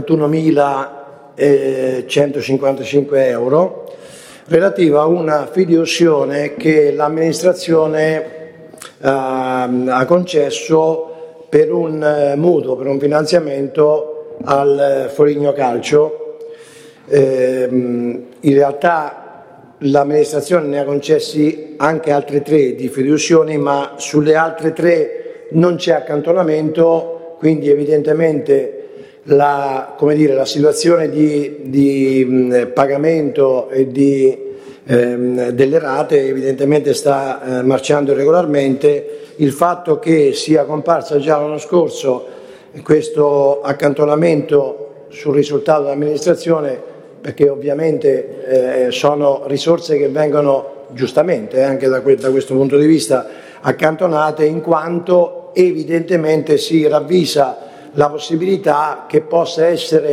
181.155 euro, relativa a una fideiussione che l'amministrazione ha concesso per un mutuo, per un finanziamento al Foligno Calcio. In realtà l'amministrazione ne ha concessi anche altre 3 di fideiussioni, ma sulle altre 3 non c'è accantonamento. Quindi evidentemente la situazione di pagamento e delle rate evidentemente sta marciando regolarmente. Il fatto che sia comparsa già l'anno scorso questo accantonamento sul risultato dell'amministrazione, perché ovviamente sono risorse che vengono giustamente anche da questo punto di vista accantonate, in quanto evidentemente si ravvisa la possibilità che possa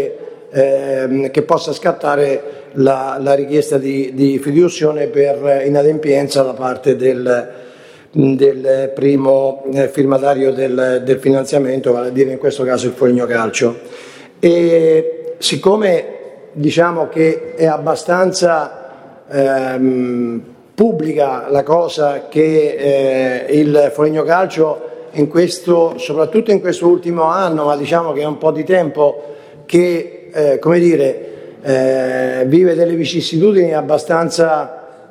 scattare la richiesta di fideiussione per inadempienza da parte del primo firmatario del finanziamento, vale a dire in questo caso il Foligno Calcio. E siccome diciamo che è abbastanza pubblica la cosa che il Foligno Calcio soprattutto in questo ultimo anno, ma diciamo che è un po' di tempo che vive delle vicissitudini abbastanza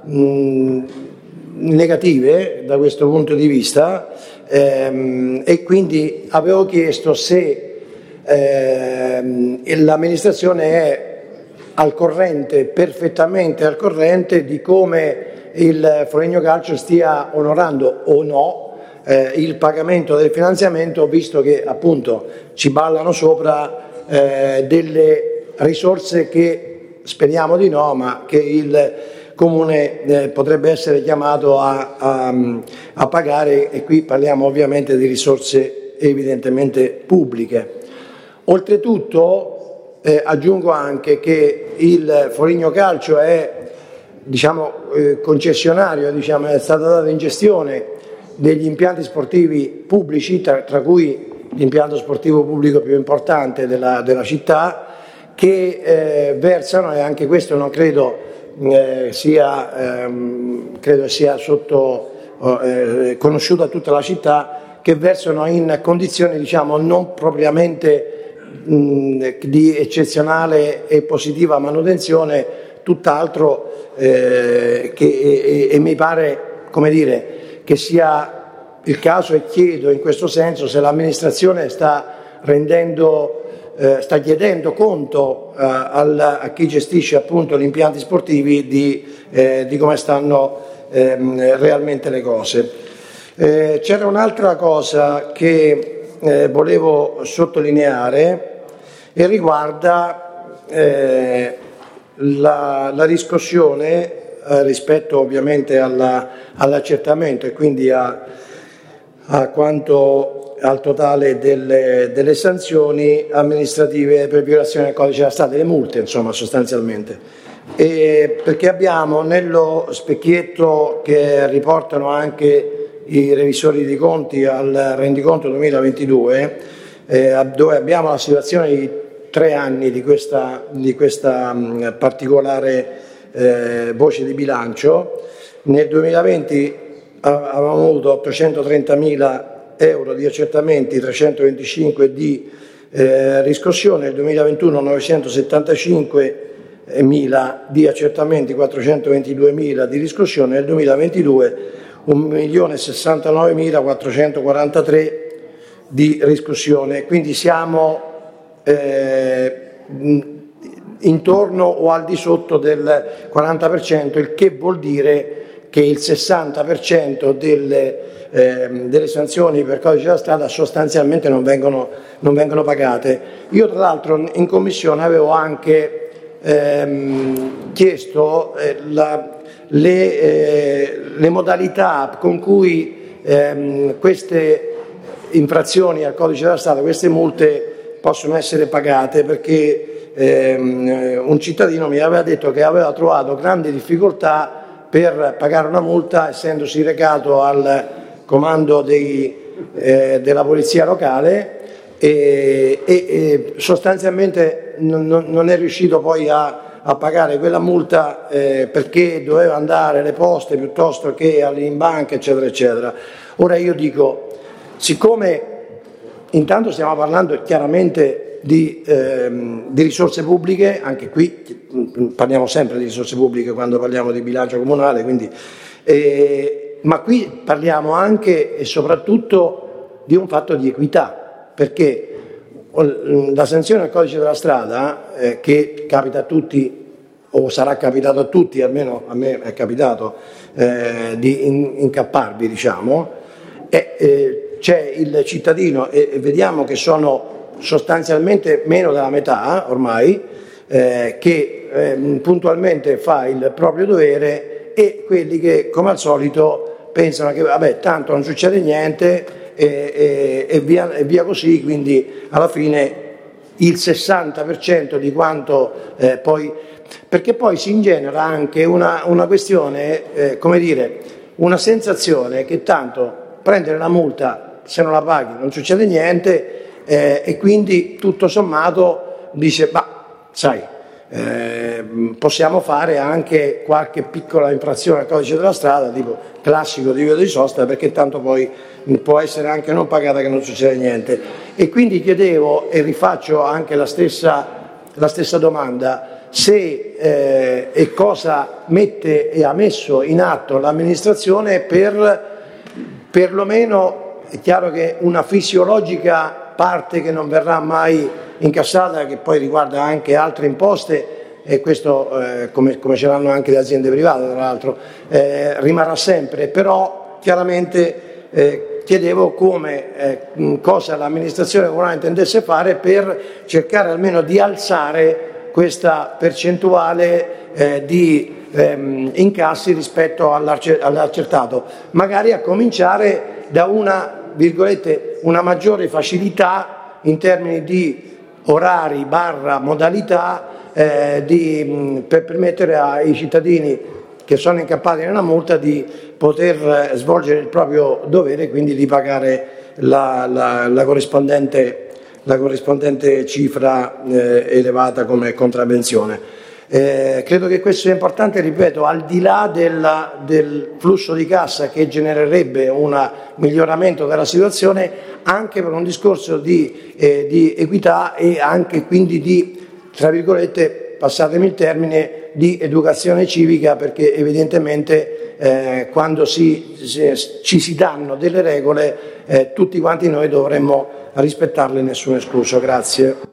negative da questo punto di vista, e quindi avevo chiesto se l'amministrazione è perfettamente al corrente di come il Foligno Calcio stia onorando o no il pagamento del finanziamento, visto che appunto ci ballano sopra delle risorse che speriamo di no, ma che il Comune potrebbe essere chiamato a pagare, e qui parliamo ovviamente di risorse evidentemente pubbliche. Oltretutto aggiungo anche che il Foligno Calcio è concessionario, è stato dato in gestione degli impianti sportivi pubblici, tra cui l'impianto sportivo pubblico più importante della città, che versano, e anche questo non credo sia conosciuto a tutta la città, che versano in condizioni non propriamente di eccezionale e positiva manutenzione, tutt'altro e mi pare che sia il caso, e chiedo in questo senso se l'amministrazione sta chiedendo conto a chi gestisce appunto gli impianti sportivi di come stanno realmente le cose. C'era un'altra cosa che volevo sottolineare e riguarda la riscossione rispetto ovviamente all'accertamento e quindi al totale delle sanzioni amministrative per violazione del codice della strada, delle multe insomma sostanzialmente. perché abbiamo nello specchietto che riportano anche i revisori dei conti al rendiconto 2022, dove abbiamo la situazione di 3 anni di questa particolare voce di bilancio. Nel 2020 avevamo avuto 830.000 euro di accertamenti, 325 di riscossione, nel 2021 975.000 di accertamenti, 422.000 di riscossione, nel 2022 1.069.443 di riscossione, quindi siamo intorno o al di sotto del 40%, il che vuol dire che il 60% delle sanzioni per codice della strada sostanzialmente non vengono pagate. Io tra l'altro in commissione avevo anche chiesto le modalità con cui queste infrazioni al codice della strada, queste multe possono essere pagate, perché un cittadino mi aveva detto che aveva trovato grandi difficoltà per pagare una multa essendosi recato al comando della polizia locale e sostanzialmente non è riuscito poi a pagare quella multa perché doveva andare alle poste piuttosto che in banca, eccetera, eccetera. Ora io dico, siccome intanto stiamo parlando chiaramente di risorse pubbliche, anche qui parliamo sempre di risorse pubbliche quando parliamo di bilancio comunale, quindi, ma qui parliamo anche e soprattutto di un fatto di equità, perché la sanzione al codice della strada, che capita a tutti o sarà capitato a tutti, almeno a me è capitato di incapparvi, diciamo, c'è il cittadino e vediamo che sono sostanzialmente meno della metà ormai, che puntualmente fa il proprio dovere, e quelli che come al solito pensano che vabbè tanto non succede niente e via così, quindi alla fine il 60% di quanto poi, perché poi si ingenera anche una questione, come dire, una sensazione che tanto prendere la multa, se non la paghi non succede niente, e quindi tutto sommato dice, ma sai, possiamo fare anche qualche piccola infrazione al codice della strada, tipo classico divieto di sosta, perché tanto poi può essere anche non pagata che non succede niente. E quindi chiedevo, e rifaccio anche la stessa domanda, se e cosa mette e ha messo in atto l'amministrazione per perlomeno, è chiaro che una fisiologica parte che non verrà mai incassata, che poi riguarda anche altre imposte, e questo come ce l'hanno anche le aziende private tra l'altro, rimarrà sempre, però chiaramente chiedevo cosa l'amministrazione comunale intendesse fare per cercare almeno di alzare questa percentuale di incassi rispetto all'accertato, magari a cominciare da una maggiore facilità in termini di orari / modalità per permettere ai cittadini che sono incappati nella multa di poter svolgere il proprio dovere e quindi di pagare la corrispondente cifra elevata come contravvenzione. Credo che questo sia importante, ripeto, al di là del flusso di cassa che genererebbe un miglioramento della situazione, anche per un discorso di equità e anche quindi di, tra virgolette, passatemi il termine, di educazione civica, perché evidentemente quando ci si danno delle regole tutti quanti noi dovremmo rispettarle, nessuno escluso. Grazie.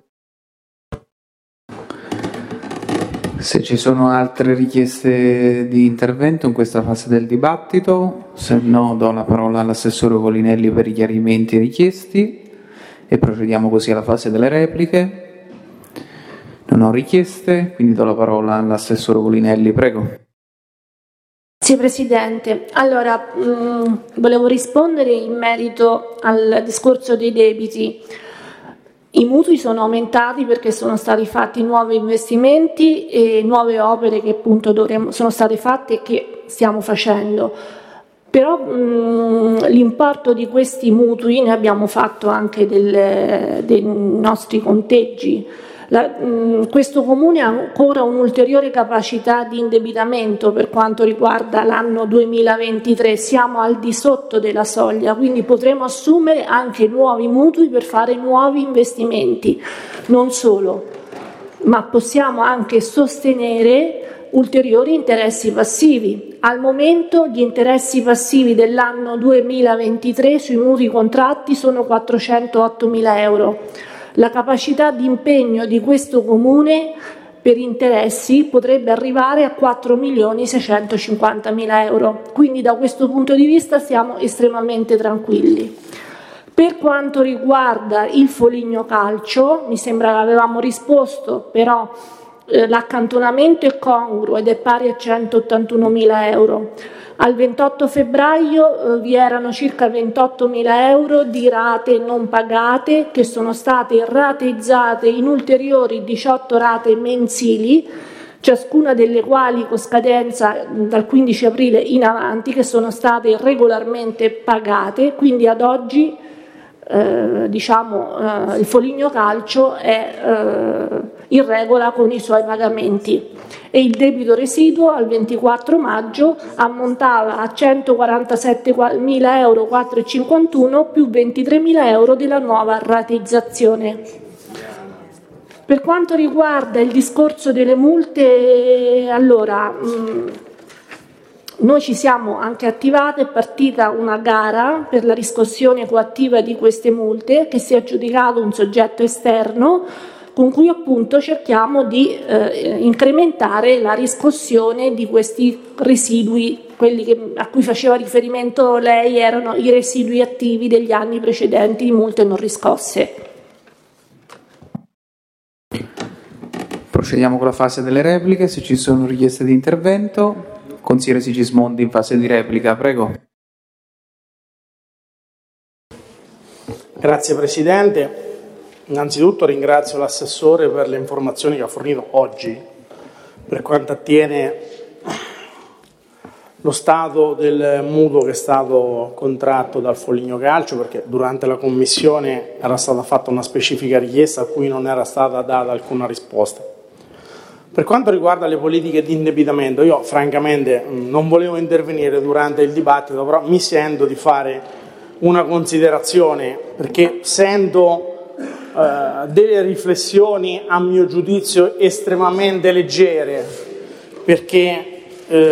Se ci sono altre richieste di intervento in questa fase del dibattito, se no do la parola all'assessore Colinelli per i chiarimenti richiesti e procediamo così alla fase delle repliche. Non ho richieste, quindi do la parola all'assessore Colinelli, prego. Sì, Presidente. Allora, volevo rispondere in merito al discorso dei debiti. I mutui sono aumentati perché sono stati fatti nuovi investimenti e nuove opere che appunto sono state fatte e che stiamo facendo. Però l'importo di questi mutui, ne abbiamo fatto anche dei nostri conteggi. Questo Comune ha ancora un'ulteriore capacità di indebitamento per quanto riguarda l'anno 2023, siamo al di sotto della soglia, quindi potremo assumere anche nuovi mutui per fare nuovi investimenti. Non solo, ma possiamo anche sostenere ulteriori interessi passivi. Al momento gli interessi passivi dell'anno 2023 sui mutui contratti sono 408.000 euro. La capacità di impegno di questo Comune per interessi potrebbe arrivare a 4.650.000 euro, quindi da questo punto di vista siamo estremamente tranquilli. Per quanto riguarda il Foligno Calcio, mi sembra che avevamo risposto, però l'accantonamento è congruo ed è pari a 181.000 euro. Al 28 febbraio vi erano circa 28.000 euro di rate non pagate che sono state rateizzate in ulteriori 18 rate mensili, ciascuna delle quali con scadenza dal 15 aprile in avanti, che sono state regolarmente pagate, quindi ad oggi il Foligno Calcio è in regola con i suoi pagamenti e il debito residuo al 24 maggio ammontava a 147.000 euro 4,51 più 23.000 euro della nuova rateizzazione. Per quanto riguarda il discorso delle multe, allora noi ci siamo anche attivate, è partita una gara per la riscossione coattiva di queste multe che si è aggiudicato un soggetto esterno con cui appunto cerchiamo di incrementare la riscossione di questi residui, quelli a cui faceva riferimento lei erano i residui attivi degli anni precedenti di multe non riscosse. Procediamo con la fase delle repliche, se ci sono richieste di intervento. Consigliere Sigismondi in fase di replica, prego. Grazie Presidente. Innanzitutto ringrazio l'assessore per le informazioni che ha fornito oggi per quanto attiene lo stato del mutuo che è stato contratto dal Foligno Calcio, perché durante la commissione era stata fatta una specifica richiesta a cui non era stata data alcuna risposta. Per quanto riguarda le politiche di indebitamento, io francamente non volevo intervenire durante il dibattito, però mi sento di fare una considerazione perché sento delle riflessioni a mio giudizio estremamente leggere, perché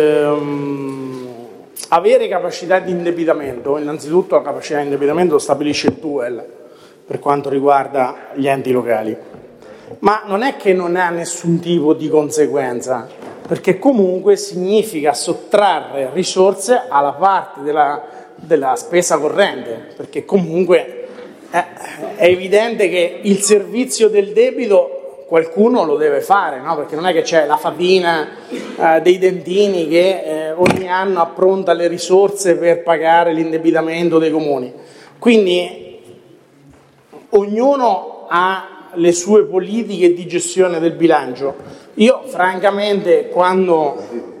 avere capacità di indebitamento, innanzitutto la capacità di indebitamento lo stabilisce il TUEL per quanto riguarda gli enti locali, ma non è che non ha nessun tipo di conseguenza, perché comunque significa sottrarre risorse alla parte della spesa corrente, perché comunque è evidente che il servizio del debito qualcuno lo deve fare, no? Perché non è che c'è la fatina dei dentini che ogni anno appronta le risorse per pagare l'indebitamento dei comuni. Quindi ognuno ha le sue politiche di gestione del bilancio. Io francamente quando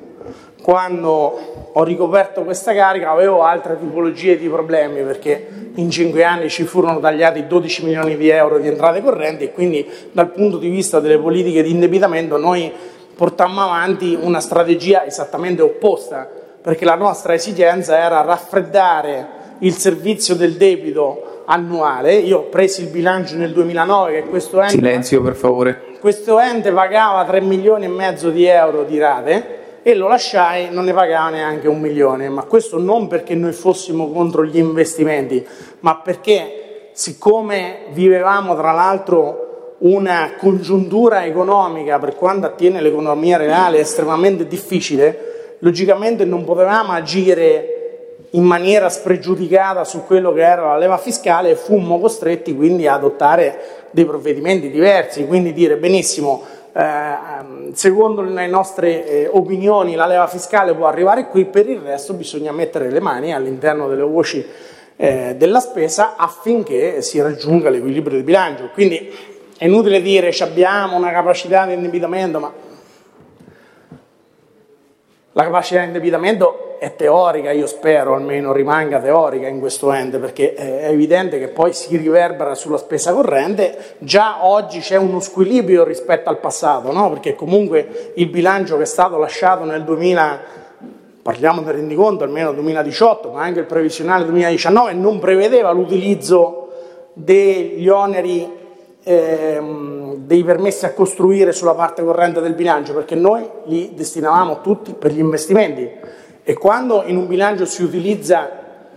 ho ricoperto questa carica avevo altre tipologie di problemi, perché in 5 anni ci furono tagliati 12 milioni di euro di entrate correnti e quindi dal punto di vista delle politiche di indebitamento noi portammo avanti una strategia esattamente opposta, perché la nostra esigenza era raffreddare il servizio del debito annuale. Io ho preso il bilancio nel 2009 che questo ente... Silenzio per favore. Questo ente pagava 3 milioni e mezzo di euro di rate e lo lasciai, non ne pagava neanche 1 milione, ma questo non perché noi fossimo contro gli investimenti, ma perché siccome vivevamo tra l'altro una congiuntura economica per quanto attiene l'economia reale estremamente difficile, logicamente non potevamo agire in maniera spregiudicata su quello che era la leva fiscale e fummo costretti quindi a adottare dei provvedimenti diversi, quindi dire benissimo, secondo le nostre opinioni la leva fiscale può arrivare qui, per il resto bisogna mettere le mani all'interno delle voci della spesa affinché si raggiunga l'equilibrio di bilancio. Quindi è inutile dire che abbiamo una capacità di indebitamento, ma la capacità di indebitamento è teorica, io spero almeno rimanga teorica in questo ente, perché è evidente che poi si riverbera sulla spesa corrente. Già oggi c'è uno squilibrio rispetto al passato, no? Perché comunque il bilancio che è stato lasciato nel 2000, parliamo del rendiconto almeno 2018, ma anche il previsionale 2019, non prevedeva l'utilizzo degli oneri dei permessi a costruire sulla parte corrente del bilancio, perché noi li destinavamo tutti per gli investimenti, e quando in un bilancio si utilizza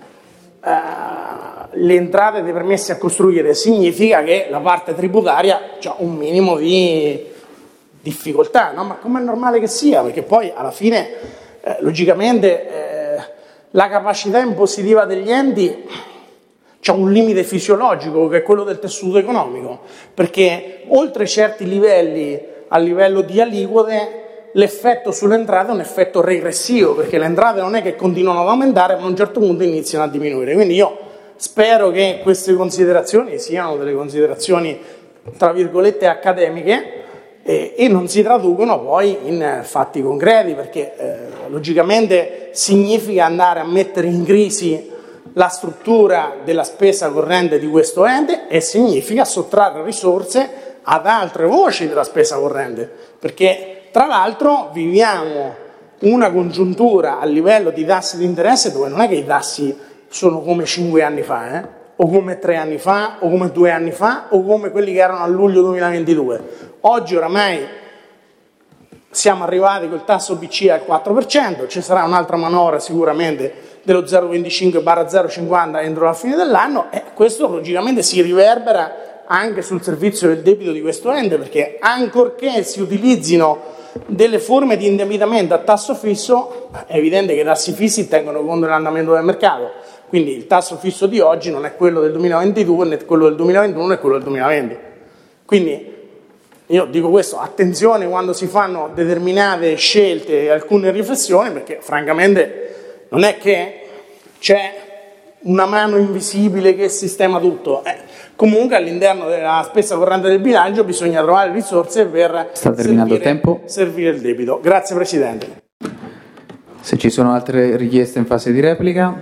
le entrate dei permessi a costruire, significa che la parte tributaria ha un minimo di difficoltà, no? Ma come è normale che sia, perché poi alla fine logicamente la capacità impositiva degli enti c'è un limite fisiologico che è quello del tessuto economico, perché oltre certi livelli, a livello di aliquote, l'effetto sulle entrate è un effetto regressivo, perché le entrate non è che continuano ad aumentare, ma a un certo punto iniziano a diminuire. Quindi io spero che queste considerazioni siano delle considerazioni, tra virgolette, accademiche, e non si traducono poi in fatti concreti, perché logicamente significa andare a mettere in crisi la struttura della spesa corrente di questo ente, e significa sottrarre risorse ad altre voci della spesa corrente, perché tra l'altro viviamo una congiuntura a livello di tassi di interesse dove non è che i tassi sono come 5 anni fa, o come 3 anni fa, o come 2 anni fa, o come quelli che erano a luglio 2022. Oggi oramai siamo arrivati col tasso BCE al 4%, ci sarà un'altra manovra sicuramente dello 0,25/0,50 entro la fine dell'anno, e questo logicamente si riverbera anche sul servizio del debito di questo ente, perché ancorché si utilizzino delle forme di indebitamento a tasso fisso, è evidente che i tassi fissi tengono conto dell'andamento del mercato, quindi il tasso fisso di oggi non è quello del 2022, né quello del 2021, né quello del 2020. Quindi io dico questo, attenzione quando si fanno determinate scelte e alcune riflessioni, perché francamente non è che c'è una mano invisibile che sistema tutto. Comunque all'interno della spesa corrente del bilancio bisogna trovare risorse per servire il debito. Grazie Presidente. Se ci sono altre richieste in fase di replica?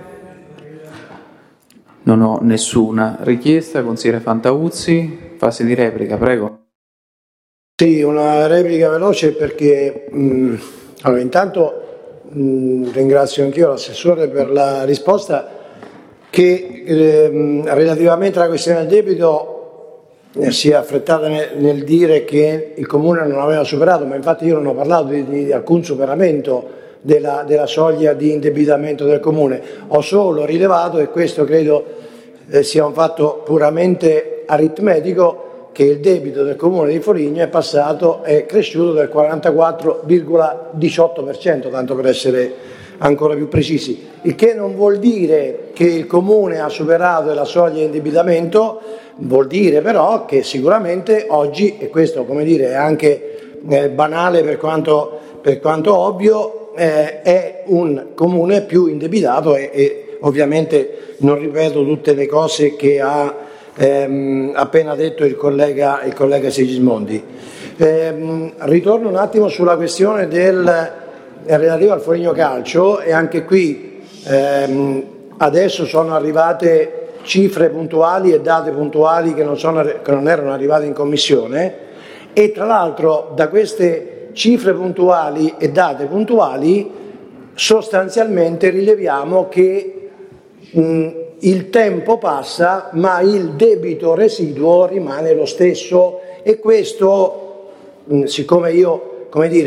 Non ho nessuna richiesta. Consigliere Fantauzzi, fase di replica, prego. Sì, una replica veloce perché allora, intanto ringrazio anch'io l'assessore per la risposta, che relativamente alla questione del debito si è affrettata nel dire che il Comune non aveva superato, ma infatti io non ho parlato di alcun superamento della soglia di indebitamento del Comune, ho solo rilevato, e questo credo sia un fatto puramente aritmetico, che il debito del Comune di Foligno è cresciuto del 44,18%, tanto per essere ancora più precisi, il che non vuol dire che il Comune ha superato la soglia di indebitamento, vuol dire però che sicuramente oggi, e questo come dire è anche banale per quanto ovvio, è un Comune più indebitato e ovviamente non ripeto tutte le cose che ha appena detto il collega Sigismondi. Ritorno un attimo sulla questione relativa al Foligno Calcio, e anche qui adesso sono arrivate cifre puntuali e date puntuali che non erano arrivate in Commissione, e tra l'altro da queste cifre puntuali e date puntuali sostanzialmente rileviamo che il tempo passa ma il debito residuo rimane lo stesso, e questo, siccome io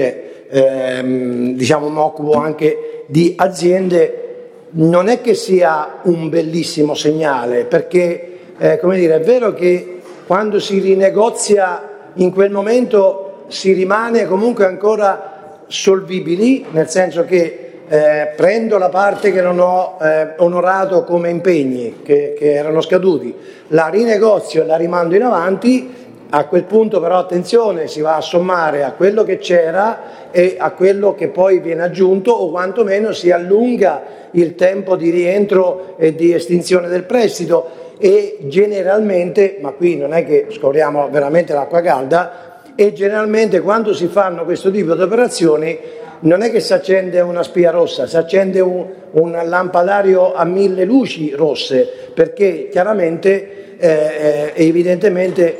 mi occupo anche di aziende, non è che sia un bellissimo segnale, perché è vero che quando si rinegozia in quel momento si rimane comunque ancora solvibili, nel senso che prendo la parte che non ho onorato come impegni che erano scaduti, la rinegozio e la rimando in avanti, A quel punto però attenzione, si va a sommare a quello che c'era e a quello che poi viene aggiunto, o quantomeno si allunga il tempo di rientro e di estinzione del prestito, e generalmente, ma qui non è che scopriamo veramente l'acqua calda, e generalmente quando si fanno questo tipo di operazioni non è che si accende una spia rossa, si accende un lampadario a 1000 luci rosse, perché chiaramente evidentemente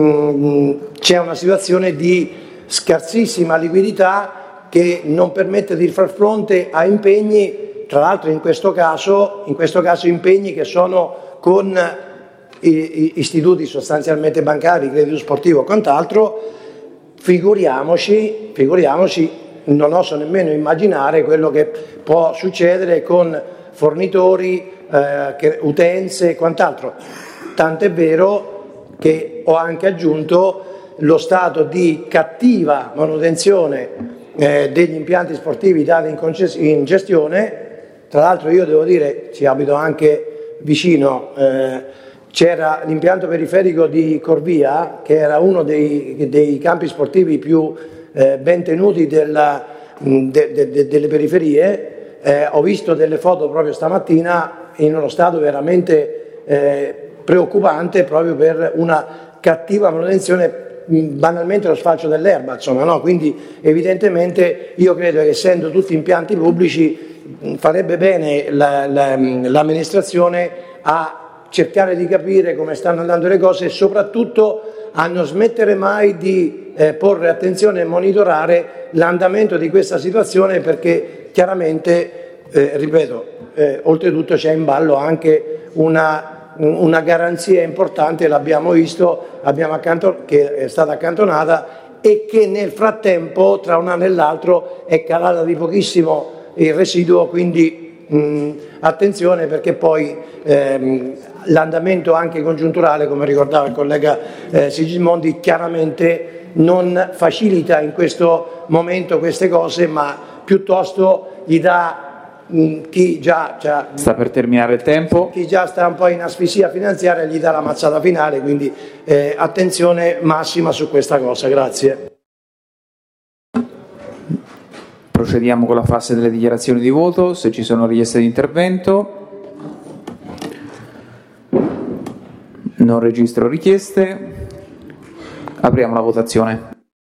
c'è una situazione di scarsissima liquidità che non permette di far fronte a impegni, tra l'altro in questo caso impegni che sono con istituti sostanzialmente bancari, credito sportivo e quant'altro. Figuriamoci, non oso nemmeno immaginare quello che può succedere con fornitori, utenze e quant'altro. Tant'è vero che ho anche aggiunto lo stato di cattiva manutenzione degli impianti sportivi dati in gestione. Tra l'altro io devo dire, ci abito anche vicino, c'era l'impianto periferico di Corvia, che era uno dei campi sportivi più ben tenuti delle periferie. Ho visto delle foto proprio stamattina in uno stato veramente preoccupante, proprio per una cattiva manutenzione, banalmente lo sfalcio dell'erba, insomma, no? Quindi evidentemente io credo che, essendo tutti impianti pubblici, farebbe bene l'amministrazione a cercare di capire come stanno andando le cose e soprattutto a non smettere mai di porre attenzione e monitorare l'andamento di questa situazione, perché chiaramente, ripeto, oltretutto c'è in ballo anche una garanzia importante, l'abbiamo visto, che è stata accantonata e che nel frattempo, tra un anno e l'altro, è calata di pochissimo il residuo, quindi attenzione, perché poi l'andamento anche congiunturale, come ricordava il collega Sigismondi, chiaramente non facilita in questo momento queste cose, ma piuttosto gli dà chi già sta per terminare il tempo, chi già sta un po' in asfissia finanziaria, gli dà la mazzata finale, quindi attenzione massima su questa cosa. Grazie. Procediamo con la fase delle dichiarazioni di voto. Se ci sono richieste di intervento, non registro richieste. Apriamo la votazione.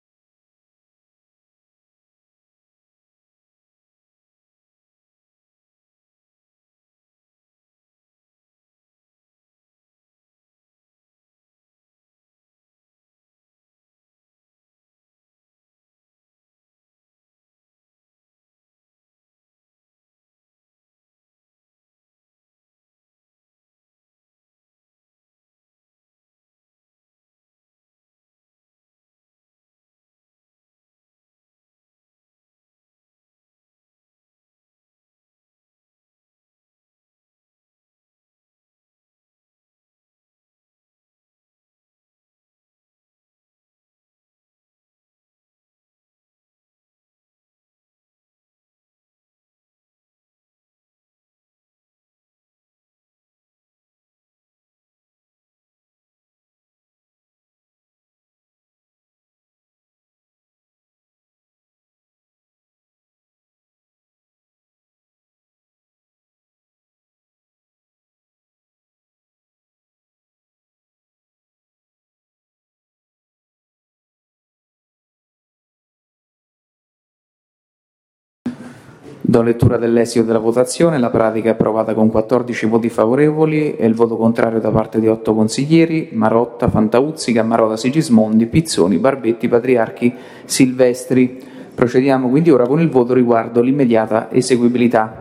Do lettura dell'esito della votazione. La pratica è approvata con 14 voti favorevoli e il voto contrario da parte di 8 consiglieri: Marotta, Fantauzzi, Gammarola, Sigismondi, Pizzoni, Barbetti, Patriarchi, Silvestri. Procediamo quindi ora con il voto riguardo l'immediata eseguibilità.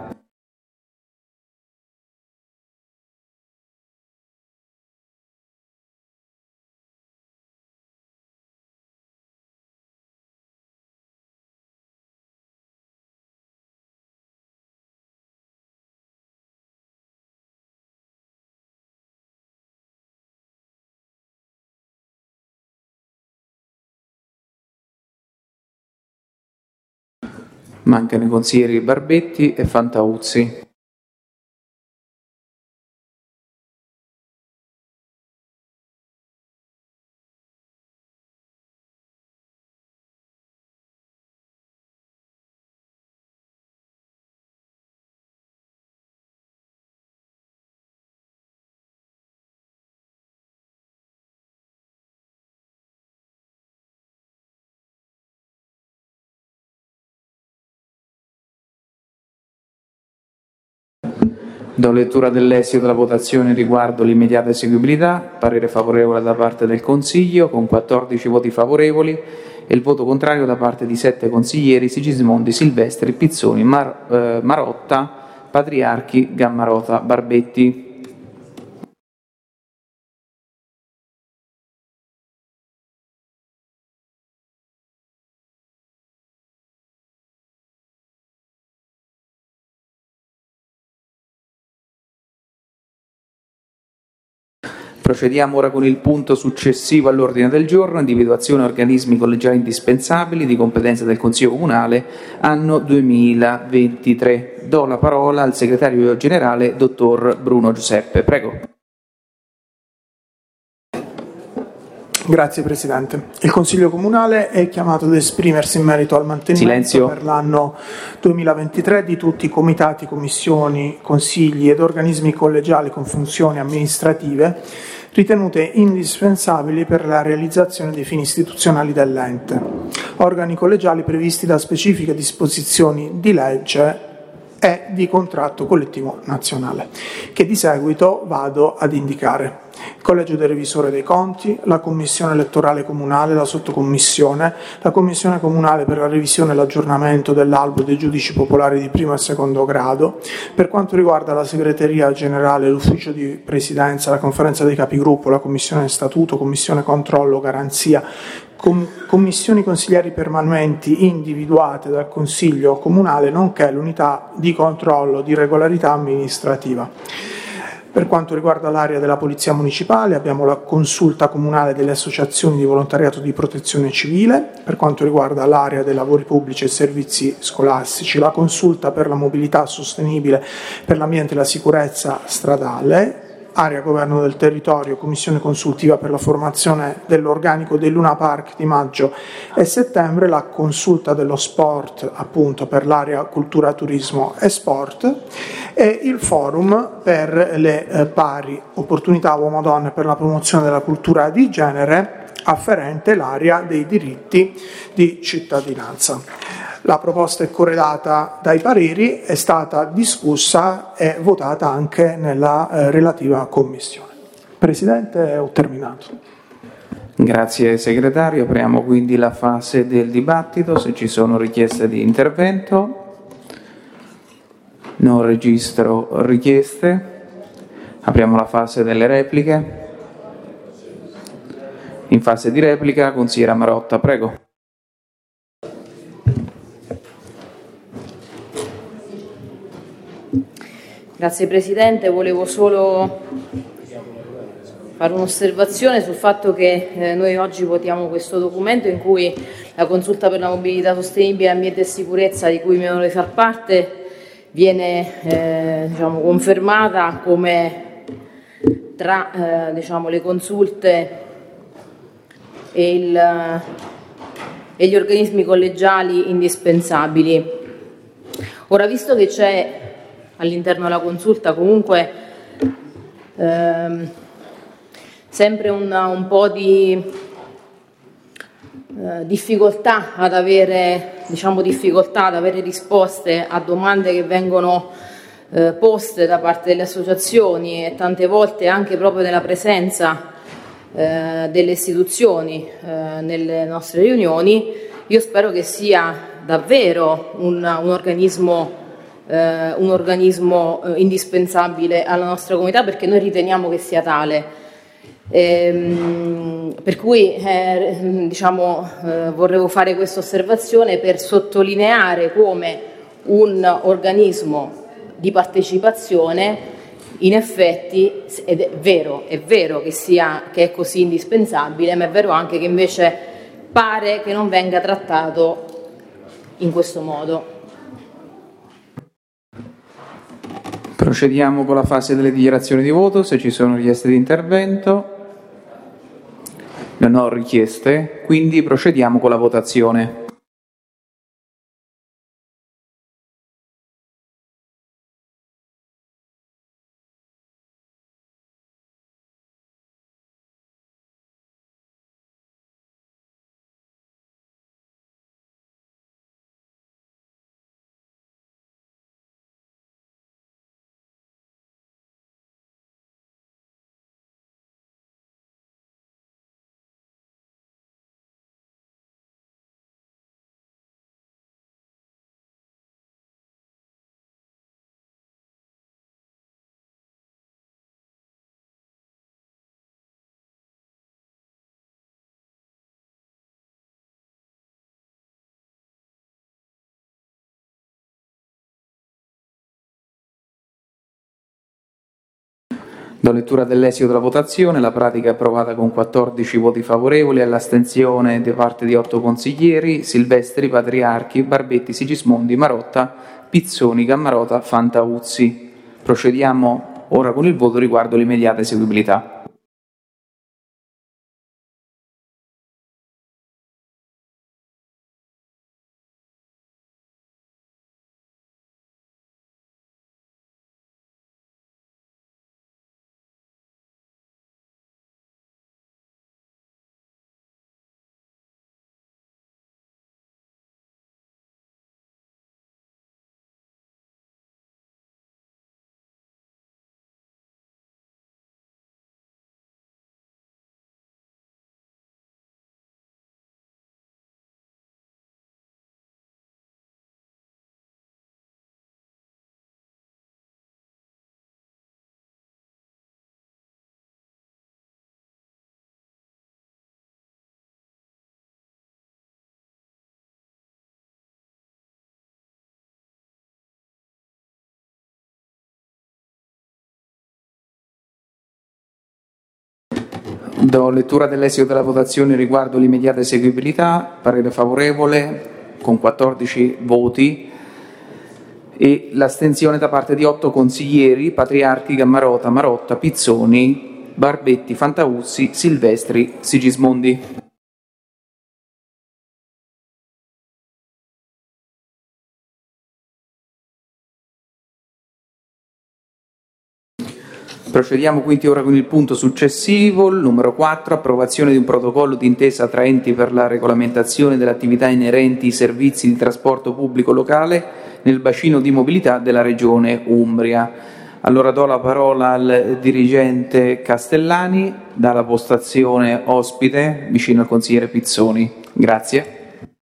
Mancano i consiglieri Barbetti e Fantauzzi. Do lettura dell'esito della votazione riguardo l'immediata eseguibilità. Parere favorevole da parte del Consiglio con 14 voti favorevoli e il voto contrario da parte di 7 consiglieri: Sigismondi, Silvestri, Pizzoni, Marotta, Patriarchi, Gammarota, Barbetti. Procediamo ora con il punto successivo all'ordine del giorno, individuazione organismi collegiali indispensabili di competenza del Consiglio Comunale, anno 2023. Do la parola al segretario generale, dottor Bruno Giuseppe. Prego. Grazie Presidente. Il Consiglio Comunale è chiamato ad esprimersi in merito al mantenimento per l'anno 2023 di tutti i comitati, commissioni, consigli ed organismi collegiali con funzioni amministrative ritenute indispensabili per la realizzazione dei fini istituzionali dell'ente. Organi collegiali previsti da specifiche disposizioni di legge e di contratto collettivo nazionale, che di seguito vado ad indicare. Il Collegio del Revisore dei Conti, la Commissione elettorale comunale, la Sottocommissione, la Commissione comunale per la revisione e l'aggiornamento dell'albo dei giudici popolari di primo e secondo grado. Per quanto riguarda la Segreteria Generale, l'Ufficio di Presidenza, la Conferenza dei Capigruppo, la Commissione Statuto, Commissione Controllo, Garanzia, commissioni consigliari permanenti individuate dal Consiglio Comunale, nonché l'unità di controllo di regolarità amministrativa. Per quanto riguarda l'area della Polizia Municipale abbiamo la consulta comunale delle associazioni di volontariato di protezione civile. Per quanto riguarda l'area dei lavori pubblici e servizi scolastici, la consulta per la mobilità sostenibile per l'ambiente e la sicurezza stradale. Area Governo del Territorio, Commissione consultiva per la formazione dell'organico dei Luna Park di maggio e settembre, la consulta dello sport appunto per l'area cultura, turismo e sport e il forum per le pari opportunità uomo-donne per la promozione della cultura di genere afferente l'area dei diritti di cittadinanza. La proposta è corredata dai pareri, è stata discussa e votata anche nella relativa commissione. Presidente, ho terminato. Grazie segretario. Apriamo quindi la fase del dibattito. Se ci sono richieste di intervento, non registro richieste. Apriamo la fase delle repliche. In fase di replica, consigliera Marotta, prego. Grazie Presidente, volevo solo fare un'osservazione sul fatto che noi oggi votiamo questo documento in cui la consulta per la mobilità sostenibile, ambiente e sicurezza, di cui mi onoro di far parte, viene confermata come tra le consulte e gli organismi collegiali indispensabili. Ora, visto che c'è all'interno della consulta comunque sempre un po' di difficoltà ad avere risposte a domande che vengono poste da parte delle associazioni e tante volte anche proprio nella presenza delle istituzioni nelle nostre riunioni, io spero che sia davvero un organismo indispensabile alla nostra comunità, perché noi riteniamo che sia tale. Per cui vorrei fare questa osservazione per sottolineare come un organismo di partecipazione in effetti, ed è vero che è così indispensabile, ma è vero anche che invece pare che non venga trattato in questo modo. Procediamo con la fase delle dichiarazioni di voto. Se ci sono richieste di intervento, non ho richieste, quindi procediamo con la votazione. Do lettura dell'esito della votazione. La pratica è approvata con 14 voti favorevoli all'astensione da parte di 8 consiglieri: Silvestri, Patriarchi, Barbetti, Sigismondi, Marotta, Pizzoni, Gammarota, Fantauzzi. Procediamo ora con il voto riguardo l'immediata eseguibilità. Do lettura dell'esito della votazione riguardo l'immediata eseguibilità. Parere favorevole con 14 voti e l'astensione da parte di 8 consiglieri: Patriarchi, Gammarota, Marotta, Pizzoni, Barbetti, Fantauzzi, Silvestri, Sigismondi. Procediamo quindi ora con il punto successivo, il numero 4, approvazione di un protocollo d'intesa tra enti per la regolamentazione delle attività inerenti ai servizi di trasporto pubblico locale nel bacino di mobilità della Regione Umbria. Allora do la parola al dirigente Castellani dalla postazione ospite vicino al consigliere Pizzoni. Grazie.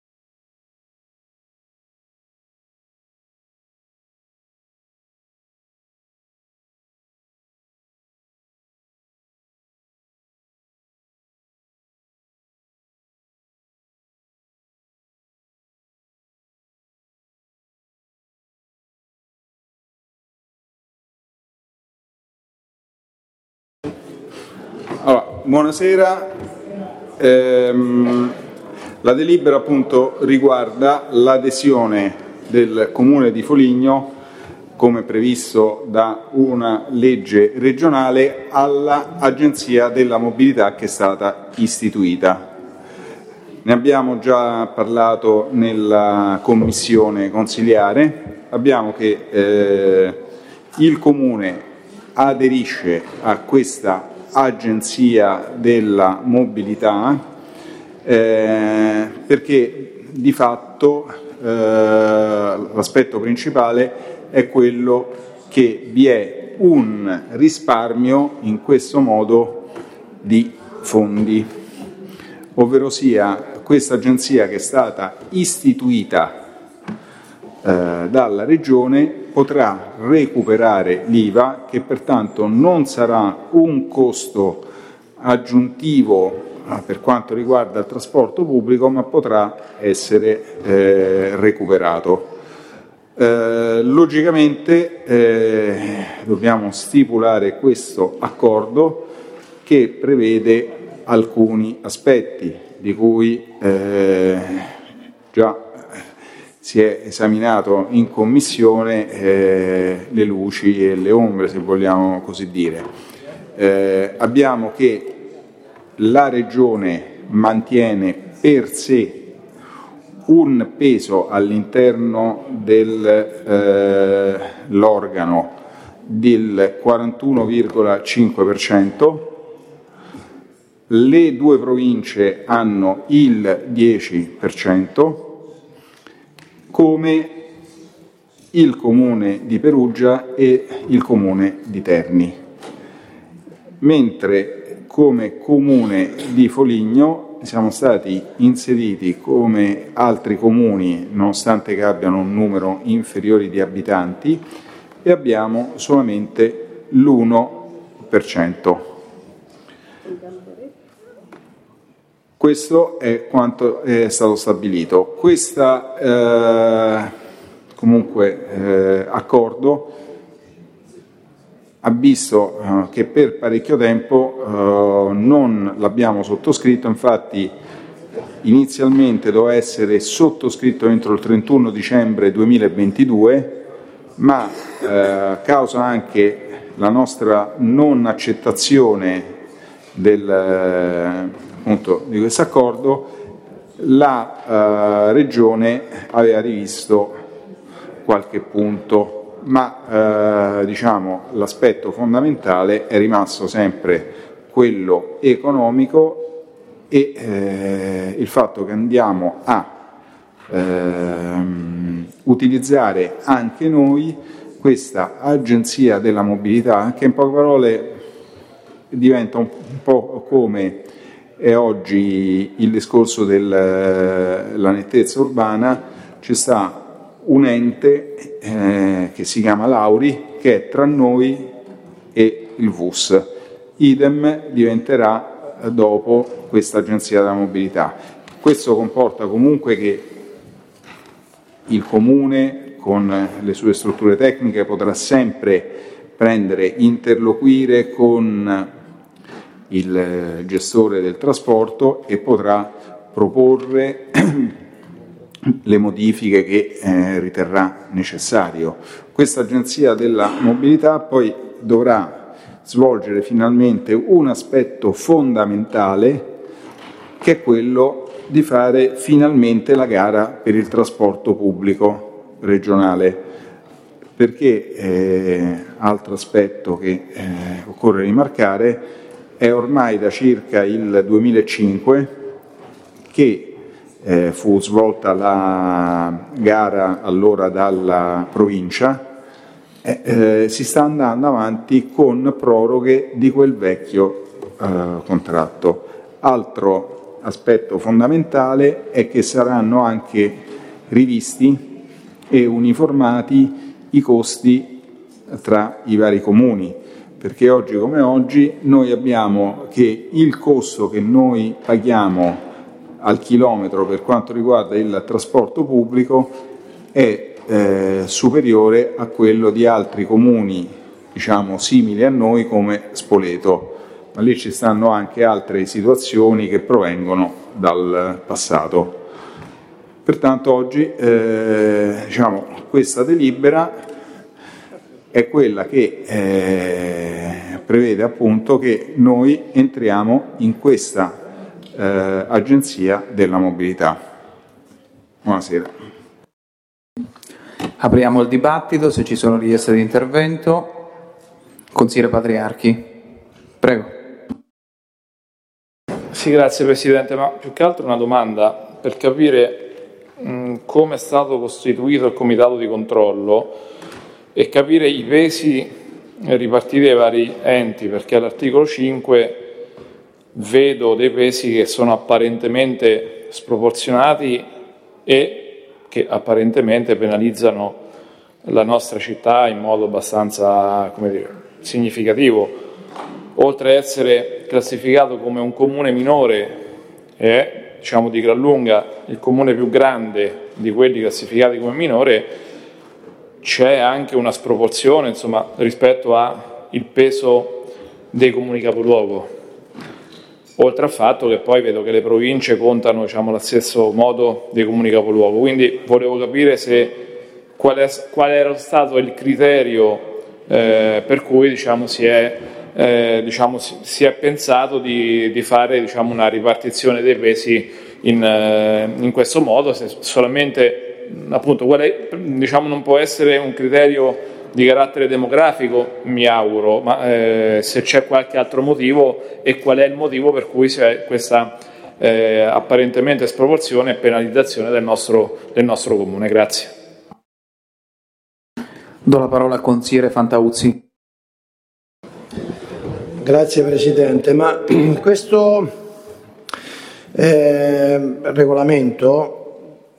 Allora, buonasera. La delibera appunto riguarda l'adesione del Comune di Foligno, come previsto da una legge regionale, all'Agenzia della Mobilità che è stata istituita. Ne abbiamo già parlato nella commissione consiliare. Abbiamo che il Comune aderisce a questa Agenzia della Mobilità perché di fatto l'aspetto principale è quello che vi è un risparmio in questo modo di fondi, ovverosia questa agenzia che è stata istituita dalla Regione potrà recuperare l'IVA, che pertanto non sarà un costo aggiuntivo per quanto riguarda il trasporto pubblico, ma potrà essere recuperato. Logicamente dobbiamo stipulare questo accordo che prevede alcuni aspetti di cui già si è esaminato in commissione le luci e le ombre, se vogliamo così dire. Abbiamo che la Regione mantiene per sé un peso all'interno dell'organo del 41,5%, le due province hanno il 10%, come il Comune di Perugia e il Comune di Terni, mentre come Comune di Foligno siamo stati inseriti come altri comuni, nonostante che abbiano un numero inferiore di abitanti, e abbiamo solamente l'1%. Questo è quanto è stato stabilito. Questo accordo ha visto che per parecchio tempo non l'abbiamo sottoscritto, infatti inizialmente doveva essere sottoscritto entro il 31 dicembre 2022, ma causa anche la nostra non accettazione appunto, di questo accordo, la Regione aveva rivisto qualche punto, ma diciamo, l'aspetto fondamentale è rimasto sempre quello economico e il fatto che andiamo a utilizzare anche noi questa agenzia della mobilità, che in poche parole diventa un po' come è oggi il discorso della nettezza urbana. Ci sta un ente che si chiama Lauri, che è tra noi e il VUS. Idem diventerà dopo questa agenzia della mobilità. Questo comporta comunque che il Comune, con le sue strutture tecniche, potrà sempre interloquire con il gestore del trasporto e potrà proporre le modifiche che riterrà necessario. Questa agenzia della mobilità poi dovrà svolgere finalmente un aspetto fondamentale, che è quello di fare finalmente la gara per il trasporto pubblico regionale, perché altro aspetto che occorre rimarcare è ormai da circa il 2005 che fu svolta la gara allora dalla provincia, si sta andando avanti con proroghe di quel vecchio contratto. Altro aspetto fondamentale è che saranno anche rivisti e uniformati i costi tra i vari comuni, perché oggi come oggi noi abbiamo che il costo che noi paghiamo al chilometro per quanto riguarda il trasporto pubblico è superiore a quello di altri comuni, diciamo, simili a noi come Spoleto, ma lì ci stanno anche altre situazioni che provengono dal passato. Pertanto oggi diciamo, questa delibera è quella che prevede appunto che noi entriamo in questa agenzia della mobilità. Buonasera. Apriamo il dibattito, se ci sono richieste di intervento. Consigliere Patriarchi, prego. Sì, grazie Presidente, ma più che altro una domanda per capire come è stato costituito il Comitato di controllo e capire i pesi ripartiti ai vari enti, perché all'articolo 5 vedo dei pesi che sono apparentemente sproporzionati e che apparentemente penalizzano la nostra città in modo abbastanza, come dire, significativo. Oltre a essere classificato come un comune minore, è, diciamo, di gran lunga il comune più grande di quelli classificati come minore, c'è anche una sproporzione, insomma, rispetto al peso dei comuni capoluogo. Oltre al fatto che poi vedo che le province contano, diciamo, allo stesso modo dei comuni capoluogo. Quindi volevo capire qual era stato il criterio per cui, diciamo, si è pensato di fare, diciamo, una ripartizione dei pesi in questo modo, se solamente, appunto, diciamo, non può essere un criterio di carattere demografico, mi auguro, ma se c'è qualche altro motivo e qual è il motivo per cui c'è questa apparentemente sproporzione e penalizzazione del nostro comune. Grazie. Do la parola al consigliere Fantauzzi. Grazie Presidente, ma questo regolamento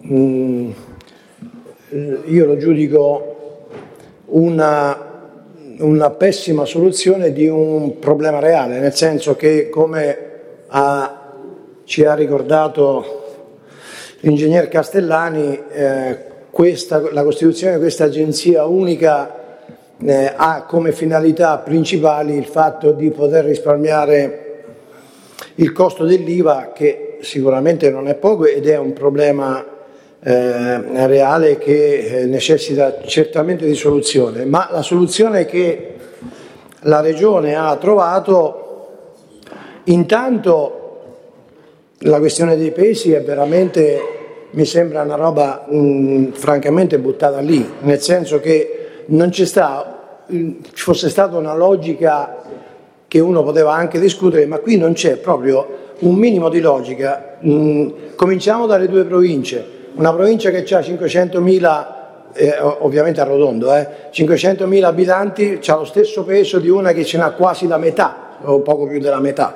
io lo giudico una pessima soluzione di un problema reale, nel senso che, come ci ha ricordato l'ingegner Castellani, la costituzione di questa agenzia unica ha come finalità principali il fatto di poter risparmiare il costo dell'IVA, che sicuramente non è poco ed è un problema reale che necessita certamente di soluzione, ma la soluzione che la Regione ha trovato, intanto la questione dei pesi è veramente, mi sembra una roba francamente buttata lì, nel senso che non ci fosse stata una logica che uno poteva anche discutere, ma qui non c'è proprio un minimo di logica. Cominciamo dalle due province. Una provincia che ha 500.000, ovviamente arrotondo, 500.000 abitanti, ha lo stesso peso di una che ce n'ha quasi la metà, o poco più della metà.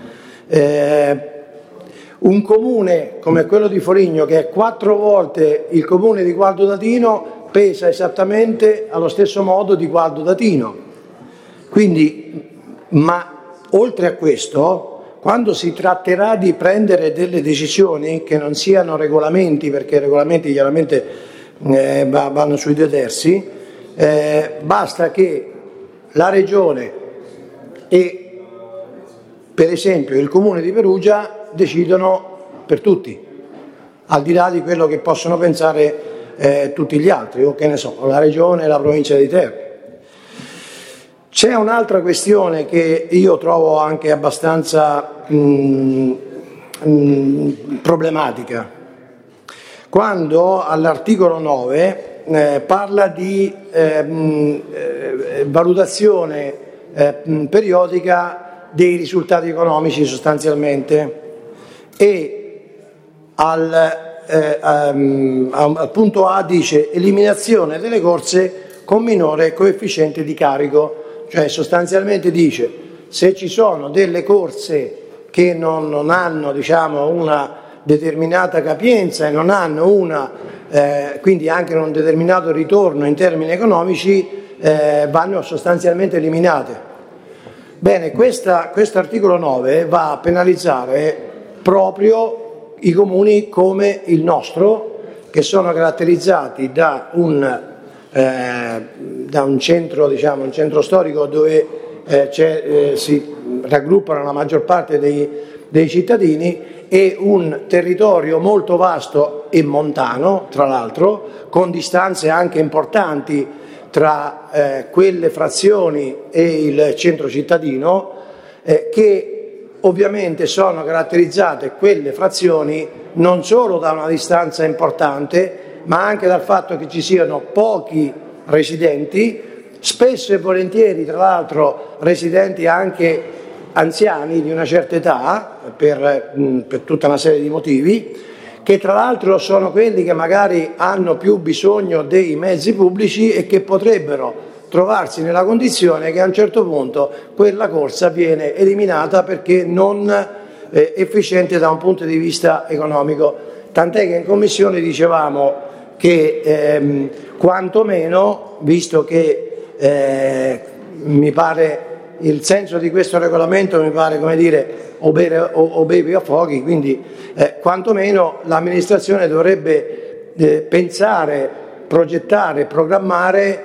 Un comune come quello di Foligno, che è 4 volte il comune di Gualdo d'Atino, pesa esattamente allo stesso modo di Gualdo d'Atino. Quindi, ma oltre a questo, quando si tratterà di prendere delle decisioni che non siano regolamenti, perché i regolamenti chiaramente vanno sui due terzi, basta che la Regione e per esempio il Comune di Perugia decidono per tutti, al di là di quello che possono pensare tutti gli altri, o che ne so, la Regione e la Provincia di Terni. C'è un'altra questione che io trovo anche abbastanza problematica. Quando all'articolo 9 parla di valutazione periodica dei risultati economici sostanzialmente, e al punto A dice eliminazione delle corse con minore coefficiente di carico. Cioè sostanzialmente dice, se ci sono delle corse che non hanno, diciamo, una determinata capienza e non hanno quindi anche un determinato ritorno in termini economici, vanno sostanzialmente eliminate. Bene, questo articolo 9 va a penalizzare proprio i comuni come il nostro, che sono caratterizzati da un centro, diciamo, un centro storico dove si raggruppano la maggior parte dei cittadini, e un territorio molto vasto e montano, tra l'altro, con distanze anche importanti tra quelle frazioni e il centro cittadino, che ovviamente sono caratterizzate, quelle frazioni, non solo da una distanza importante, ma anche dal fatto che ci siano pochi residenti, spesso e volentieri tra l'altro residenti anche anziani di una certa età, per tutta una serie di motivi, che tra l'altro sono quelli che magari hanno più bisogno dei mezzi pubblici e che potrebbero trovarsi nella condizione che a un certo punto quella corsa viene eliminata perché non efficiente da un punto di vista economico. Tant'è che in Commissione dicevamo che quantomeno, visto che mi pare il senso di questo regolamento, mi pare, come dire, o bevi a fuochi, quindi quantomeno l'amministrazione dovrebbe pensare, progettare, programmare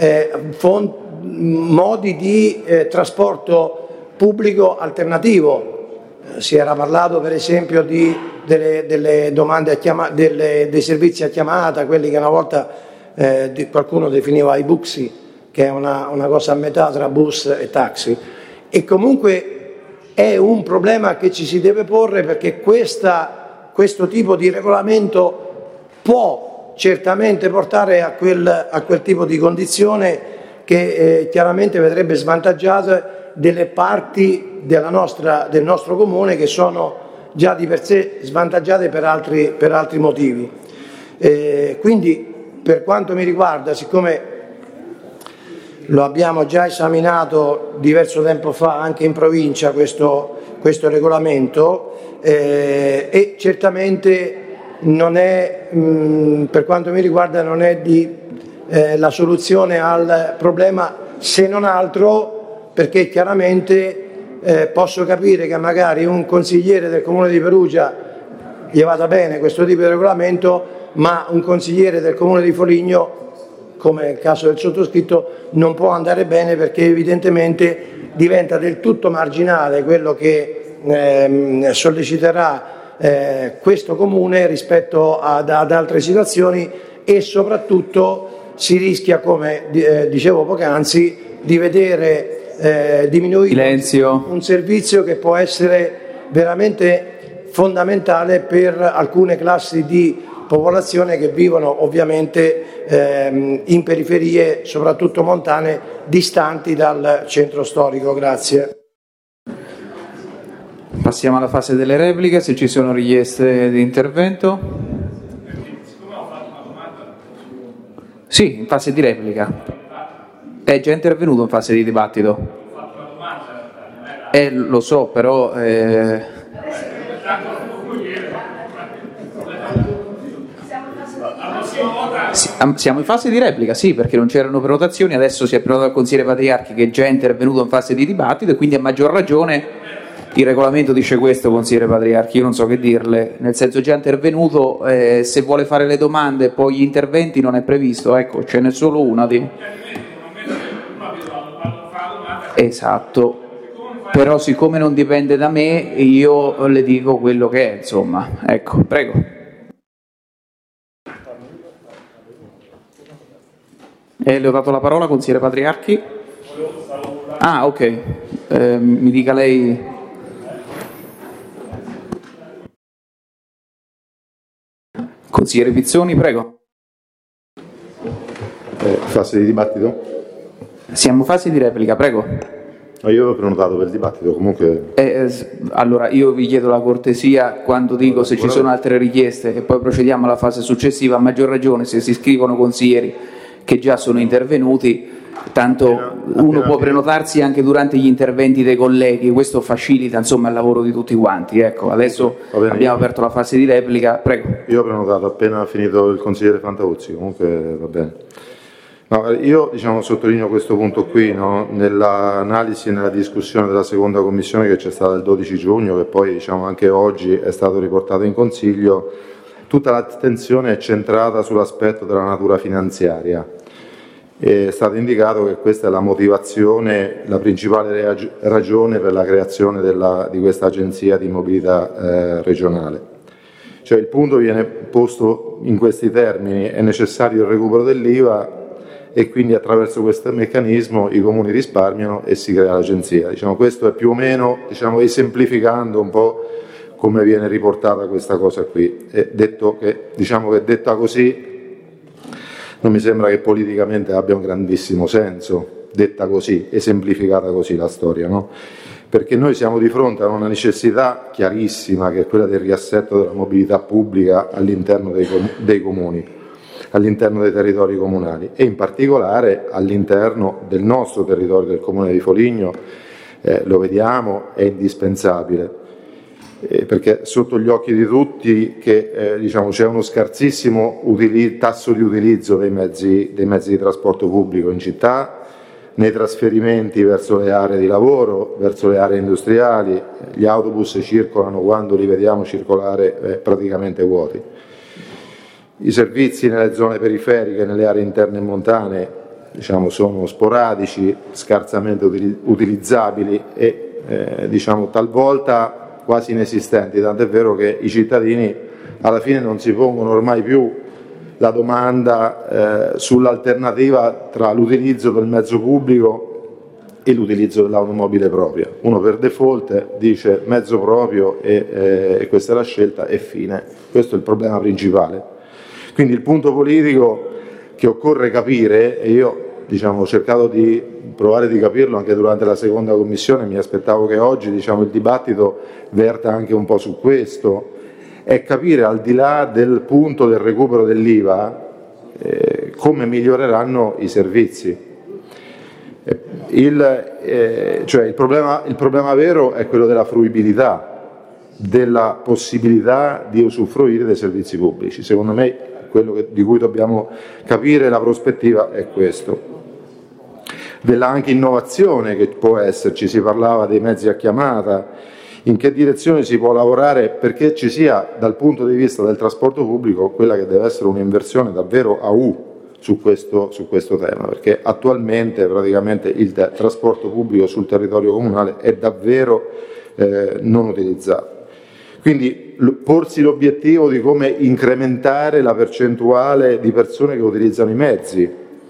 modi di trasporto pubblico alternativo. Si era parlato per esempio delle domande dei servizi a chiamata, quelli che una volta qualcuno definiva i buxi, che è una cosa a metà tra bus e taxi, e comunque è un problema che ci si deve porre, perché questo tipo di regolamento può certamente portare a quel tipo di condizione che chiaramente vedrebbe svantaggiate delle parti del nostro comune che sono già di per sé svantaggiate per altri motivi. Quindi, per quanto mi riguarda, siccome lo abbiamo già esaminato diverso tempo fa anche in provincia questo regolamento, e certamente non è, per quanto mi riguarda, non è la soluzione al problema, se non altro perché chiaramente posso capire che magari un consigliere del Comune di Perugia gli vada bene questo tipo di regolamento, ma un consigliere del Comune di Foligno come nel caso del sottoscritto, non può andare bene, perché evidentemente diventa del tutto marginale quello che solleciterà questo Comune rispetto ad altre situazioni, e soprattutto si rischia, come dicevo poc'anzi, di vedere diminuito un servizio che può essere veramente fondamentale per alcune classi di popolazione che vivono ovviamente in periferie, soprattutto montane, distanti dal centro storico. Grazie. Passiamo alla fase delle repliche, se ci sono richieste di intervento. Sì, in fase di replica. È già intervenuto in fase di dibattito. Lo so, però... Siamo in fase di replica, sì, perché non c'erano prenotazioni, adesso si è prenotato il consigliere Patriarchi che è già intervenuto in fase di dibattito, e quindi a maggior ragione il regolamento dice questo, consigliere Patriarchi, io non so che dirle, nel senso è già intervenuto, se vuole fare le domande poi gli interventi non è previsto, ecco, ce n'è solo una di... Esatto, però siccome non dipende da me io le dico quello che è, insomma, ecco, prego. Le ho dato la parola, consigliere Patriarchi. Ah, ok, mi dica lei. Consigliere Pizzoni, prego. Fase di dibattito? Siamo in fase di replica, prego. Io ho prenotato per il dibattito, comunque... Allora, io vi chiedo la cortesia, quando dico se ci sono altre richieste e poi procediamo alla fase successiva, a maggior ragione se si iscrivono consiglieri che già sono intervenuti, tanto uno può prenotarsi anche durante gli interventi dei colleghi, questo facilita insomma il lavoro di tutti quanti. Ecco, adesso abbiamo aperto la fase di replica, prego. Io ho prenotato appena finito il consigliere Fantauzzi, comunque va bene. No, io sottolineo questo punto qui, no? Nell'analisi e nella discussione della seconda commissione che c'è stata il 12 giugno, che poi anche oggi è stato riportato in Consiglio, tutta l'attenzione è centrata sull'aspetto della natura finanziaria. È stato indicato che questa è la motivazione, la principale ragione per la creazione di questa agenzia di mobilità regionale. Cioè il punto viene posto in questi termini: è necessario il recupero dell'IVA e quindi attraverso questo meccanismo i comuni risparmiano e si crea l'agenzia. Questo è più o meno, esemplificando un po' come viene riportata questa cosa qui. È detto che, che detta così non mi sembra che politicamente abbia un grandissimo senso, detta così, esemplificata così la storia, no? Perché noi siamo di fronte a una necessità chiarissima, che è quella del riassetto della mobilità pubblica all'interno dei comuni, all'interno dei territori comunali, e in particolare all'interno del nostro territorio, del comune di Foligno. Lo vediamo, è indispensabile. Perché sotto gli occhi di tutti che c'è uno scarsissimo tasso di utilizzo dei mezzi di trasporto pubblico in città, nei trasferimenti verso le aree di lavoro, verso le aree industriali. Gli autobus circolano, quando li vediamo circolare, praticamente vuoti. I servizi nelle zone periferiche, nelle aree interne e montane, sono sporadici, scarsamente utilizzabili e talvolta quasi inesistenti, tant'è vero che i cittadini alla fine non si pongono ormai più la domanda sull'alternativa tra l'utilizzo del mezzo pubblico e l'utilizzo dell'automobile propria. Uno per default dice mezzo proprio e questa è la scelta e fine. Questo è il problema principale. Quindi il punto politico che occorre capire, e io ho cercato di provare di capirlo anche durante la seconda commissione, mi aspettavo che oggi il dibattito verta anche un po' su questo, è capire, al di là del punto del recupero dell'IVA, come miglioreranno i servizi. Il problema vero è quello della fruibilità, della possibilità di usufruire dei servizi pubblici. Secondo me quello di cui dobbiamo capire la prospettiva è questo. Della anche innovazione che può esserci, si parlava dei mezzi a chiamata, in che direzione si può lavorare perché ci sia, dal punto di vista del trasporto pubblico, quella che deve essere un'inversione davvero a U, su questo tema, perché attualmente praticamente il trasporto pubblico sul territorio comunale è davvero non utilizzato. Quindi porsi l'obiettivo di come incrementare la percentuale di persone che utilizzano i mezzi,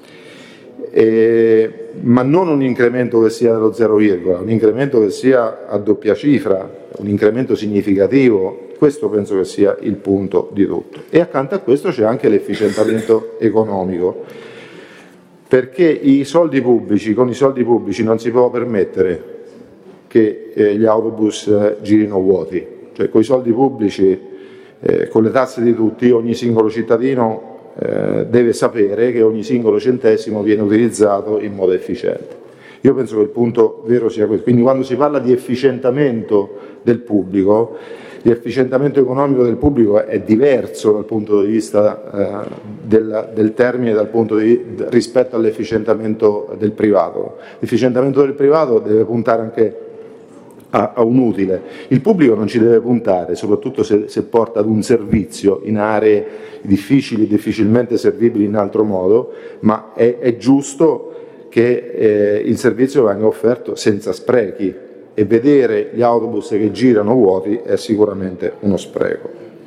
ma non un incremento che sia dello 0, un incremento che sia a doppia cifra, un incremento significativo. Questo penso che sia il punto di tutto. E accanto a questo c'è anche l'efficientamento economico, perché con i soldi pubblici non si può permettere che gli autobus girino vuoti. Cioè, con i soldi pubblici, con le tasse di tutti, ogni singolo cittadino deve sapere che ogni singolo centesimo viene utilizzato in modo efficiente. Io penso che il punto vero sia questo. Quindi quando si parla di efficientamento del pubblico, l'efficientamento economico del pubblico è diverso dal punto di vista del termine, rispetto all'efficientamento del privato. L'efficientamento del privato deve puntare anche a un utile. Il pubblico non ci deve puntare, soprattutto se porta ad un servizio in aree difficilmente servibili in altro modo, ma è giusto che il servizio venga offerto senza sprechi, e vedere gli autobus che girano vuoti è sicuramente uno spreco.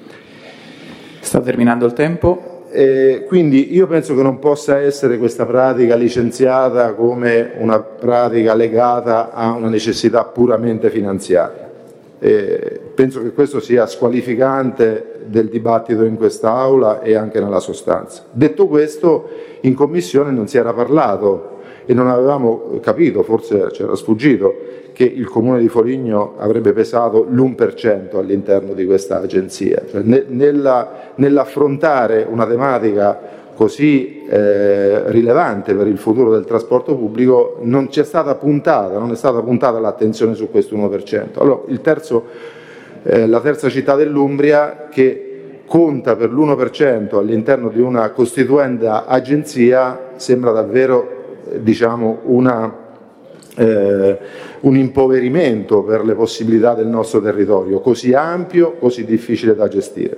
Sta terminando il tempo. Quindi io penso che non possa essere questa pratica licenziata come una pratica legata a una necessità puramente finanziaria. Penso che questo sia squalificante del dibattito in quest'Aula e anche nella sostanza. Detto questo, in Commissione non si era parlato e non avevamo capito, forse c'era sfuggito, che il Comune di Foligno avrebbe pesato l'1% all'interno di questa agenzia. Cioè, nell'affrontare una tematica così rilevante per il futuro del trasporto pubblico non è stata puntata l'attenzione su questo 1%. Allora, la terza città dell'Umbria, che conta per l'1% all'interno di una costituenda agenzia, sembra davvero un impoverimento per le possibilità del nostro territorio, così ampio, così difficile da gestire.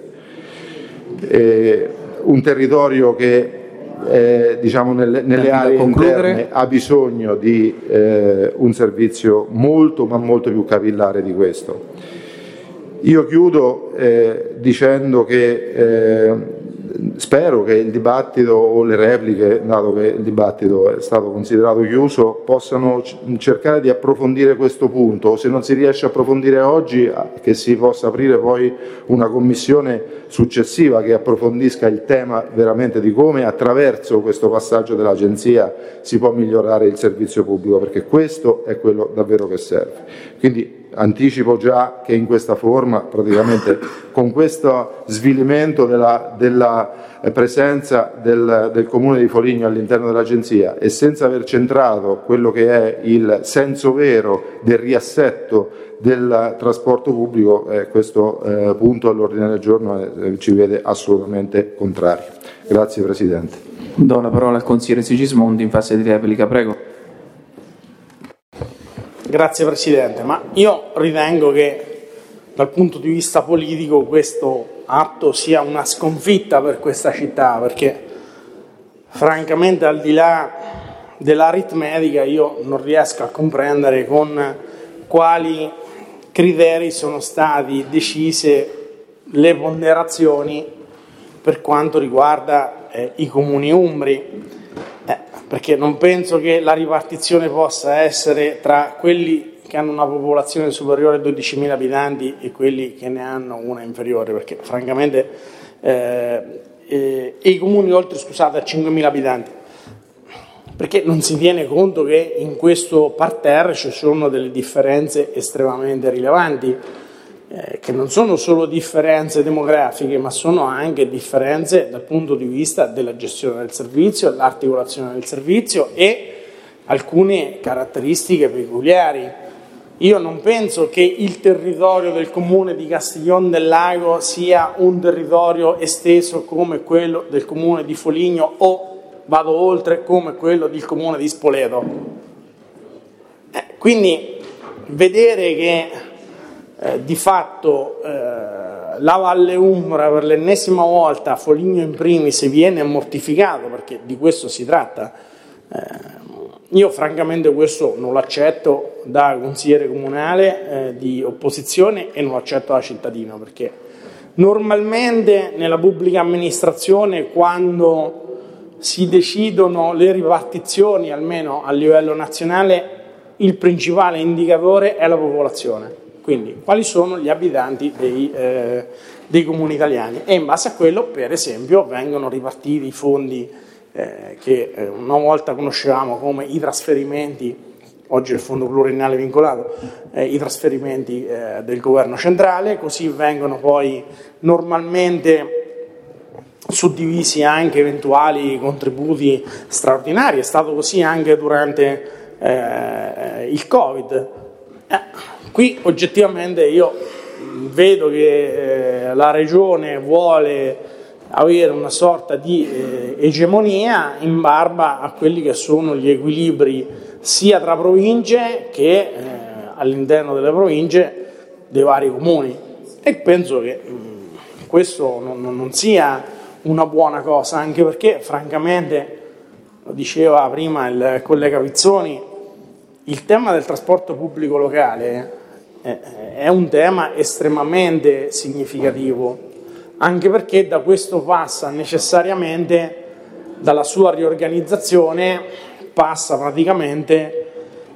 Un territorio che nelle aree interne ha bisogno di un servizio molto più capillare di questo. Io chiudo dicendo che spero che il dibattito o le repliche, dato che il dibattito è stato considerato chiuso, possano cercare di approfondire questo punto, o se non si riesce a approfondire oggi, che si possa aprire poi una commissione successiva che approfondisca il tema veramente di come attraverso questo passaggio dell'agenzia si può migliorare il servizio pubblico, perché questo è quello davvero che serve. Quindi anticipo già che in questa forma, praticamente con questo svilimento della presenza del Comune di Foligno all'interno dell'agenzia e senza aver centrato quello che è il senso vero del riassetto del trasporto pubblico, questo punto all'ordine del giorno ci vede assolutamente contrari. Grazie Presidente. Do la parola al consigliere Sigismondi in fase di replica, prego. Grazie Presidente, ma io ritengo che dal punto di vista politico questo atto sia una sconfitta per questa città, perché francamente al di là dell'aritmetica io non riesco a comprendere con quali criteri sono stati decise le ponderazioni per quanto riguarda i comuni umbri. Perché non penso che la ripartizione possa essere tra quelli che hanno una popolazione superiore a 12.000 abitanti e quelli che ne hanno una inferiore, perché francamente i comuni oltre, a 5.000 abitanti, perché non si tiene conto che in questo parterre ci sono delle differenze estremamente rilevanti, che non sono solo differenze demografiche, ma sono anche differenze dal punto di vista della gestione del servizio, l'articolazione del servizio e alcune caratteristiche peculiari. Io non penso che il territorio del comune di Castiglion del Lago sia un territorio esteso come quello del comune di Foligno o, vado oltre, come quello del comune di Spoleto. Quindi vedere che di fatto la Valle Umbra per l'ennesima volta, Foligno in primis, viene mortificato, perché di questo si tratta. Io francamente questo non l'accetto da consigliere comunale di opposizione e non l'accetto da cittadino, perché normalmente nella pubblica amministrazione, quando si decidono le ripartizioni, almeno a livello nazionale, il principale indicatore è la popolazione. Quindi quali sono gli abitanti dei comuni italiani, e in base a quello, per esempio, vengono ripartiti i fondi che una volta conoscevamo come i trasferimenti, oggi è il fondo pluriennale vincolato, i trasferimenti del governo centrale, così vengono poi normalmente suddivisi anche eventuali contributi straordinari. È stato così anche durante il Covid. Qui oggettivamente io vedo che la Regione vuole avere una sorta di egemonia in barba a quelli che sono gli equilibri sia tra province che all'interno delle province dei vari comuni, e penso che questo non sia una buona cosa, anche perché francamente, lo diceva prima il collega Pizzoni, il tema del trasporto pubblico locale è un tema estremamente significativo, anche perché da questo passa necessariamente, dalla sua riorganizzazione, passa praticamente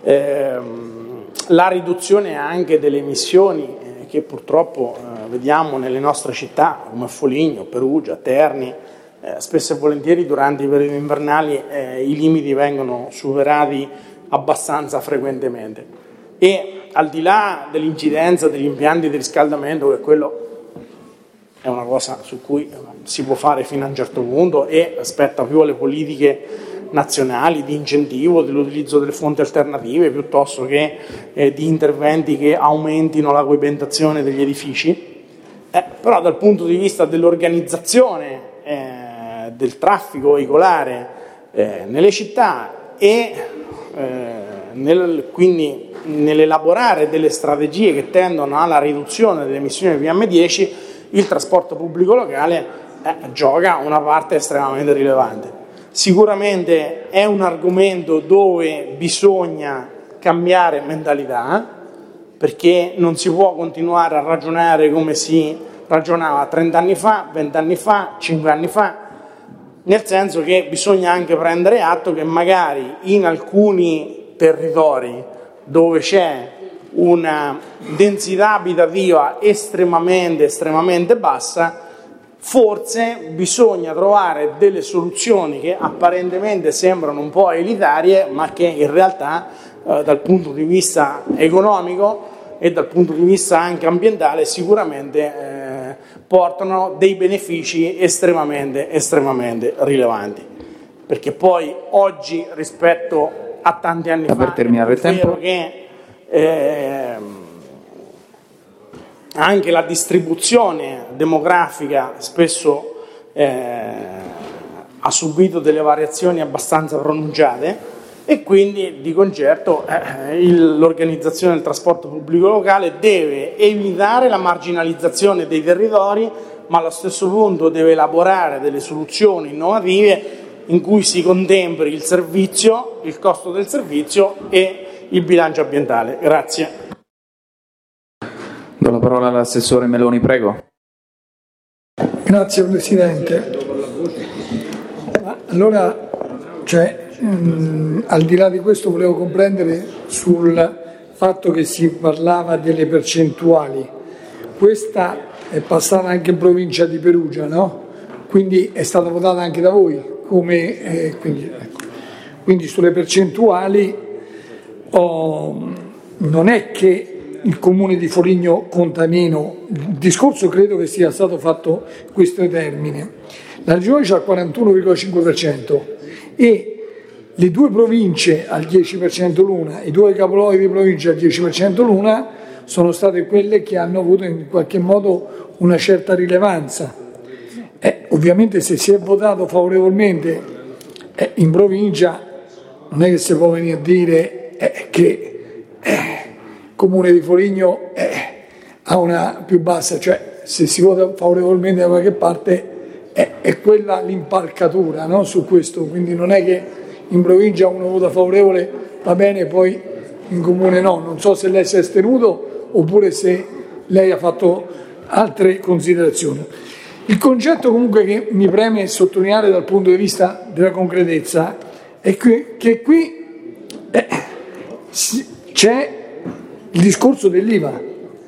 la riduzione anche delle emissioni che purtroppo vediamo nelle nostre città come Foligno, Perugia, Terni. Spesso e volentieri durante i periodi invernali i limiti vengono superati abbastanza frequentemente, e al di là dell'incidenza degli impianti di riscaldamento, che quello è una cosa su cui si può fare fino a un certo punto e aspetta più alle politiche nazionali di incentivo dell'utilizzo delle fonti alternative piuttosto che di interventi che aumentino la coibentazione degli edifici, però dal punto di vista dell'organizzazione del traffico veicolare nelle città e quindi nell'elaborare delle strategie che tendono alla riduzione delle emissioni di PM10, il trasporto pubblico locale gioca una parte estremamente rilevante. Sicuramente è un argomento dove bisogna cambiare mentalità, perché non si può continuare a ragionare come si ragionava 30 anni fa, 20 anni fa, 5 anni fa, nel senso che bisogna anche prendere atto che magari in alcuni territori dove c'è una densità abitativa estremamente bassa, forse bisogna trovare delle soluzioni che apparentemente sembrano un po' elitarie, ma che in realtà dal punto di vista economico e dal punto di vista anche ambientale sicuramente portano dei benefici estremamente rilevanti. Perché poi oggi, rispetto a tanti anni fa, per terminare il tempo, che anche la distribuzione demografica spesso ha subito delle variazioni abbastanza pronunciate, e quindi di concerto l'organizzazione del trasporto pubblico locale deve evitare la marginalizzazione dei territori, ma allo stesso punto deve elaborare delle soluzioni innovative in cui si contemperi il servizio, il costo del servizio e il bilancio ambientale. Grazie. Do la parola all'assessore Meloni, prego. Grazie Presidente. Allora, al di là di questo volevo comprendere sul fatto che si parlava delle percentuali. Questa è passata anche in provincia di Perugia, no? Quindi è stata votata anche da voi. Quindi sulle percentuali non è che il comune di Foligno conta meno, il discorso credo che sia stato fatto questo termine. La regione c'ha il 41,5% e le due province al 10% l'una, i due capoluoghi di provincia al 10% l'una, sono state quelle che hanno avuto in qualche modo una certa rilevanza. Ovviamente se si è votato favorevolmente in provincia non è che si può venire a dire che il comune di Foligno a una più bassa, cioè se si vota favorevolmente da qualche parte è quella l'impalcatura, no? Su questo, quindi non è che in provincia uno vota favorevole, va bene, poi in comune no. Non so se lei si è astenuto oppure se lei ha fatto altre considerazioni. Il concetto comunque che mi preme sottolineare dal punto di vista della concretezza è che qui c'è il discorso dell'IVA.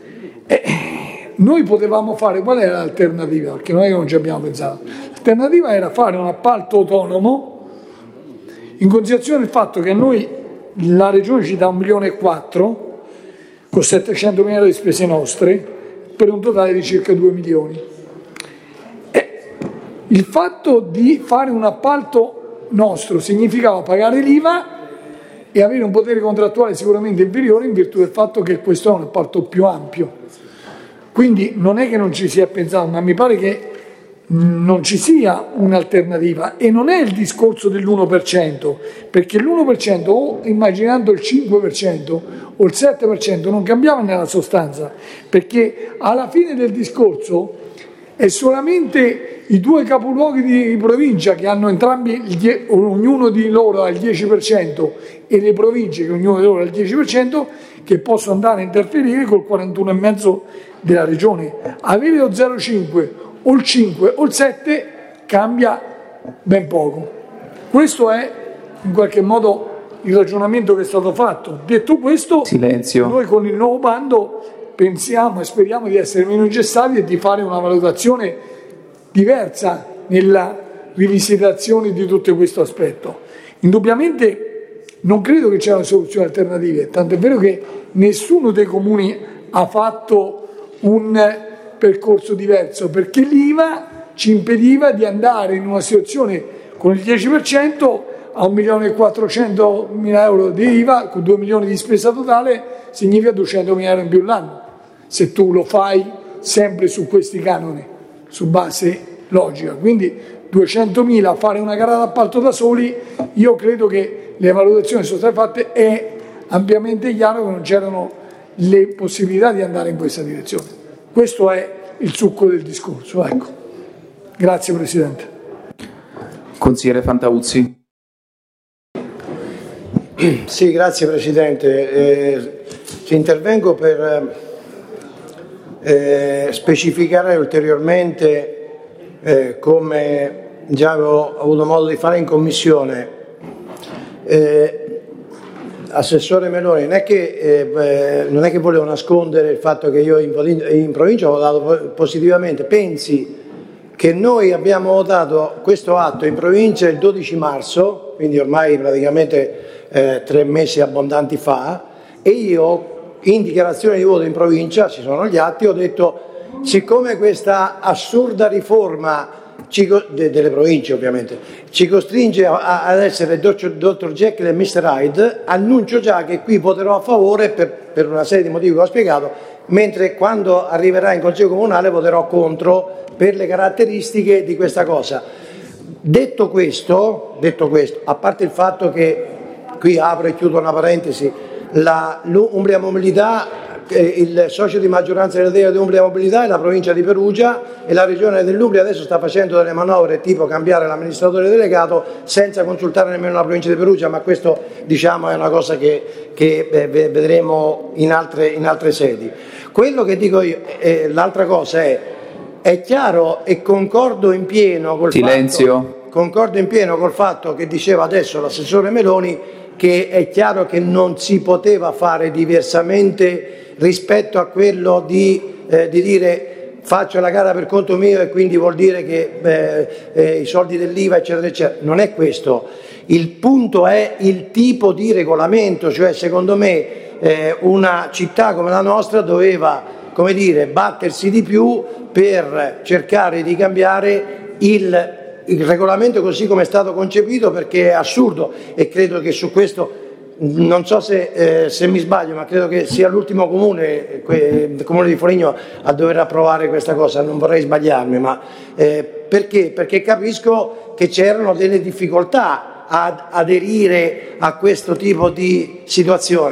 Noi potevamo fare, qual era l'alternativa? Perché non è che non ci abbiamo pensato. L'alternativa era fare un appalto autonomo in considerazione del fatto che a noi la Regione ci dà 1,4 milioni con 700.000 euro di spese nostre per un totale di circa 2 milioni. Il fatto di fare un appalto nostro significava pagare l'IVA e avere un potere contrattuale sicuramente inferiore in virtù del fatto che questo è un appalto più ampio. Quindi non è che non ci sia pensato, ma mi pare che non ci sia un'alternativa e non è il discorso dell'1%, perché l'1% o immaginando il 5% o il 7% non cambiava nella sostanza, perché alla fine del discorso è solamente i due capoluoghi di provincia che hanno entrambi, ognuno di loro ha il 10% e le province che ognuno di loro ha il 10% che possono andare a interferire col 41,5% della regione. Avere lo 0,5 o il 5 o il 7 cambia ben poco. Questo è in qualche modo il ragionamento che è stato fatto. Detto questo, silenzio. Noi con il nuovo bando pensiamo e speriamo di essere meno ingessati e di fare una valutazione diversa nella rivisitazione di tutto questo aspetto. Indubbiamente non credo che c'erano soluzioni alternative, tanto è vero che nessuno dei comuni ha fatto un percorso diverso, perché l'IVA ci impediva di andare in una situazione con il 10% a 1.400.000 euro di IVA, con 2 milioni di spesa totale, significa 200.000 euro in più l'anno, se tu lo fai sempre su questi canoni, su base logica. Quindi 200.000 fare una gara d'appalto da soli, io credo che le valutazioni sono state fatte, è ampiamente chiaro che non c'erano le possibilità di andare in questa direzione. Questo è il succo del discorso. Ecco. Grazie Presidente. Consigliere Fantauzzi. Sì, grazie Presidente. Intervengo per specificare ulteriormente, come già avevo avuto modo di fare in Commissione, Assessore Meloni, non è che volevo nascondere il fatto che io in provincia ho votato positivamente. Pensi che noi abbiamo votato questo atto in provincia il 12 marzo, quindi ormai praticamente 3 mesi abbondanti fa, e io in dichiarazione di voto in provincia, ci sono gli atti, ho detto: siccome questa assurda riforma delle province ovviamente ci costringe ad essere Dr. Jekyll e Mr. Hyde, annuncio già che qui voterò a favore per una serie di motivi che ho spiegato, mentre quando arriverà in Consiglio Comunale voterò contro per le caratteristiche di questa cosa. Detto questo, a parte il fatto che qui apro e chiudo una parentesi, l'Umbria Mobilità, il socio di maggioranza della delega di Umbria Mobilità è la provincia di Perugia, e la regione dell'Umbria adesso sta facendo delle manovre tipo cambiare l'amministratore delegato senza consultare nemmeno la provincia di Perugia, ma questo diciamo è una cosa che vedremo in altre sedi. Quello che dico io, l'altra cosa è chiaro e concordo in pieno col fatto che diceva adesso l'assessore Meloni, che è chiaro che non si poteva fare diversamente rispetto a quello di dire faccio la gara per conto mio e quindi vuol dire che i soldi dell'IVA eccetera eccetera. Non è questo. Il punto è il tipo di regolamento, cioè secondo me una città come la nostra doveva, come dire, battersi di più per cercare di cambiare il regolamento così come è stato concepito, perché è assurdo, e credo che su questo, non so se mi sbaglio, ma credo che sia l'ultimo comune, il comune di Foligno, a dover approvare questa cosa. Non vorrei sbagliarmi, ma perché? Perché capisco che c'erano delle difficoltà ad aderire a questo tipo di situazione.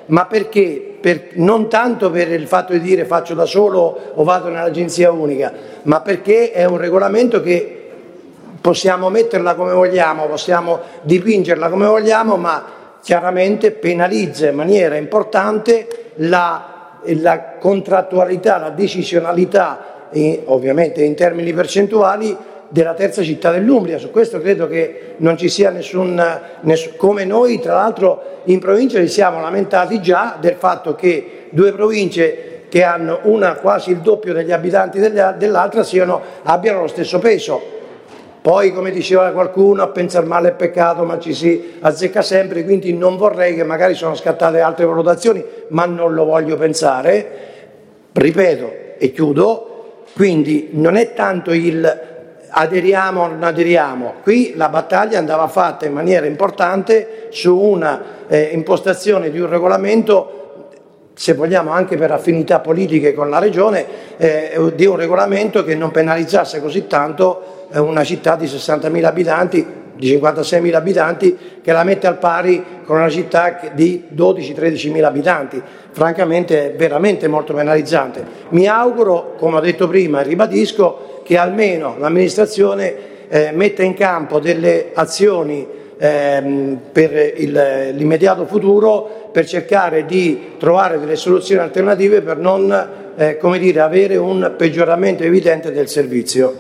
ma perché? Non tanto per il fatto di dire faccio da solo o vado nell'agenzia unica, ma perché è un regolamento che possiamo metterla come vogliamo, possiamo dipingerla come vogliamo, ma chiaramente penalizza in maniera importante la contrattualità, la decisionalità, ovviamente in termini percentuali, della terza città dell'Umbria. Su questo credo che non ci sia nessun come noi, tra l'altro in provincia ci siamo lamentati già del fatto che due province che hanno una quasi il doppio degli abitanti dell'altra abbiano lo stesso peso. Poi, come diceva qualcuno, a pensare male è peccato, ma ci si azzecca sempre, quindi non vorrei che magari sono scattate altre valutazioni, ma non lo voglio pensare. Ripeto e chiudo, quindi non è tanto il aderiamo o non aderiamo, qui la battaglia andava fatta in maniera importante su una impostazione di un regolamento, se vogliamo anche per affinità politiche con la Regione, di un regolamento che non penalizzasse così tanto una città di 60.000 abitanti, di 56.000 abitanti, che la mette al pari con una città di 12-13.000 abitanti. Francamente è veramente molto penalizzante. Mi auguro, come ho detto prima e ribadisco, che almeno l'amministrazione metta in campo delle azioni per l'immediato futuro per cercare di trovare delle soluzioni alternative per non avere un peggioramento evidente del servizio.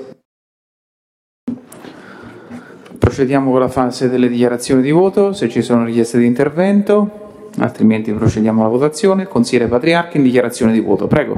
Procediamo con la fase delle dichiarazioni di voto, se ci sono richieste di intervento, altrimenti procediamo alla votazione. Consigliere Patriarca in dichiarazione di voto, prego.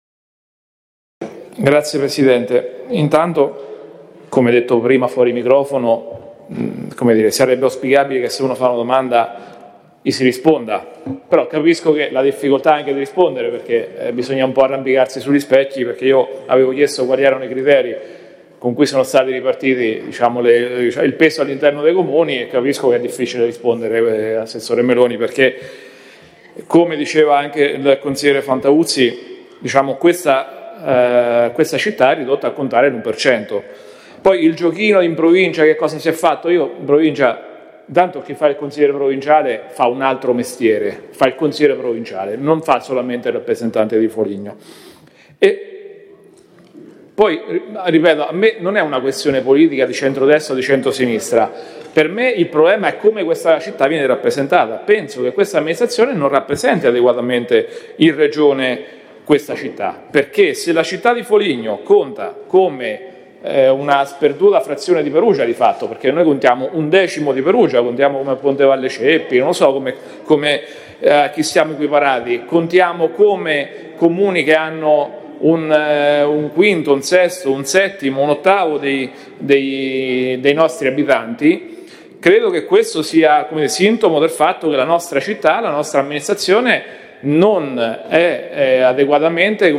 Grazie Presidente. Intanto, come detto prima fuori microfono, sarebbe auspicabile che se uno fa una domanda gli si risponda, però capisco che la difficoltà anche di rispondere, perché bisogna un po' arrampicarsi sugli specchi, perché io avevo chiesto quali erano i criteri con cui sono stati ripartiti il peso all'interno dei comuni, e capisco che è difficile rispondere, Assessore Meloni, perché come diceva anche il consigliere Fantauzzi, questa città è ridotta a contare l'1%. Poi il giochino in provincia, che cosa si è fatto? Io in provincia, tanto chi fa il consigliere provinciale fa un altro mestiere, fa il consigliere provinciale, non fa solamente il rappresentante di Foligno. E poi, ripeto, a me non è una questione politica di centrodestra o di centrosinistra, per me il problema è come questa città viene rappresentata. Penso che questa amministrazione non rappresenti adeguatamente in regione questa città, perché se la città di Foligno conta come una sperduta frazione di Perugia di fatto, perché noi contiamo 1/10 di Perugia, contiamo come Ponte Valle Ceppi, non so come chi siamo equiparati, contiamo come comuni che hanno un quinto, un sesto, un settimo, un ottavo dei nostri abitanti. Credo che questo sia sintomo del fatto che la nostra città, la nostra amministrazione non è adeguatamente,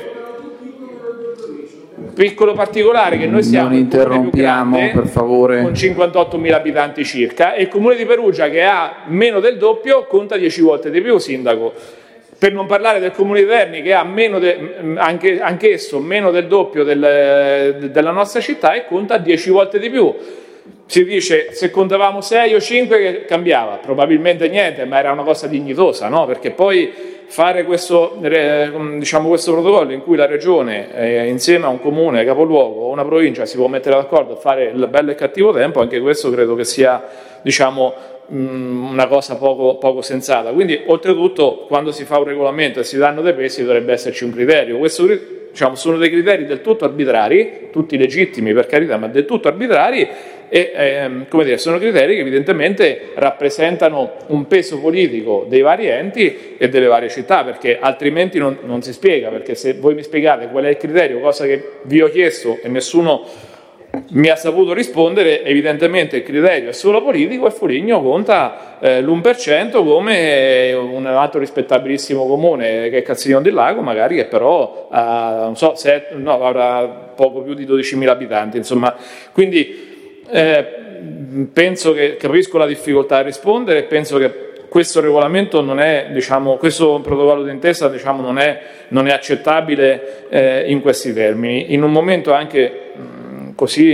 piccolo particolare, che noi siamo non interrompiamo, più grande, per favore, con 58.000 abitanti circa, e il comune di Perugia, che ha meno del doppio, conta 10 volte di più, Sindaco. Per non parlare del comune di Terni, che ha anch'esso meno del doppio della nostra città e conta 10 volte di più. Si dice, se contavamo 6 o 5 che cambiava, probabilmente niente, ma era una cosa dignitosa, no? Perché poi fare questo protocollo in cui la regione insieme a un comune capoluogo o una provincia si può mettere d'accordo a fare il bello e cattivo tempo, anche questo credo che sia una cosa poco sensata. Quindi oltretutto, quando si fa un regolamento e si danno dei pesi, dovrebbe esserci un criterio. Questo sono dei criteri del tutto arbitrari, tutti legittimi per carità, ma del tutto arbitrari, e sono criteri che evidentemente rappresentano un peso politico dei vari enti e delle varie città, perché altrimenti non si spiega. Perché se voi mi spiegate qual è il criterio, cosa che vi ho chiesto e nessuno mi ha saputo rispondere, evidentemente il criterio è solo politico e Foligno conta l'1% come un altro rispettabilissimo comune che è Castiglione del Lago, magari, che però avrà poco più di 12.000 abitanti, insomma. Quindi penso che capisco la difficoltà a rispondere, e penso che questo regolamento non è, questo protocollo d'intesa non è accettabile in questi termini, in un momento anche così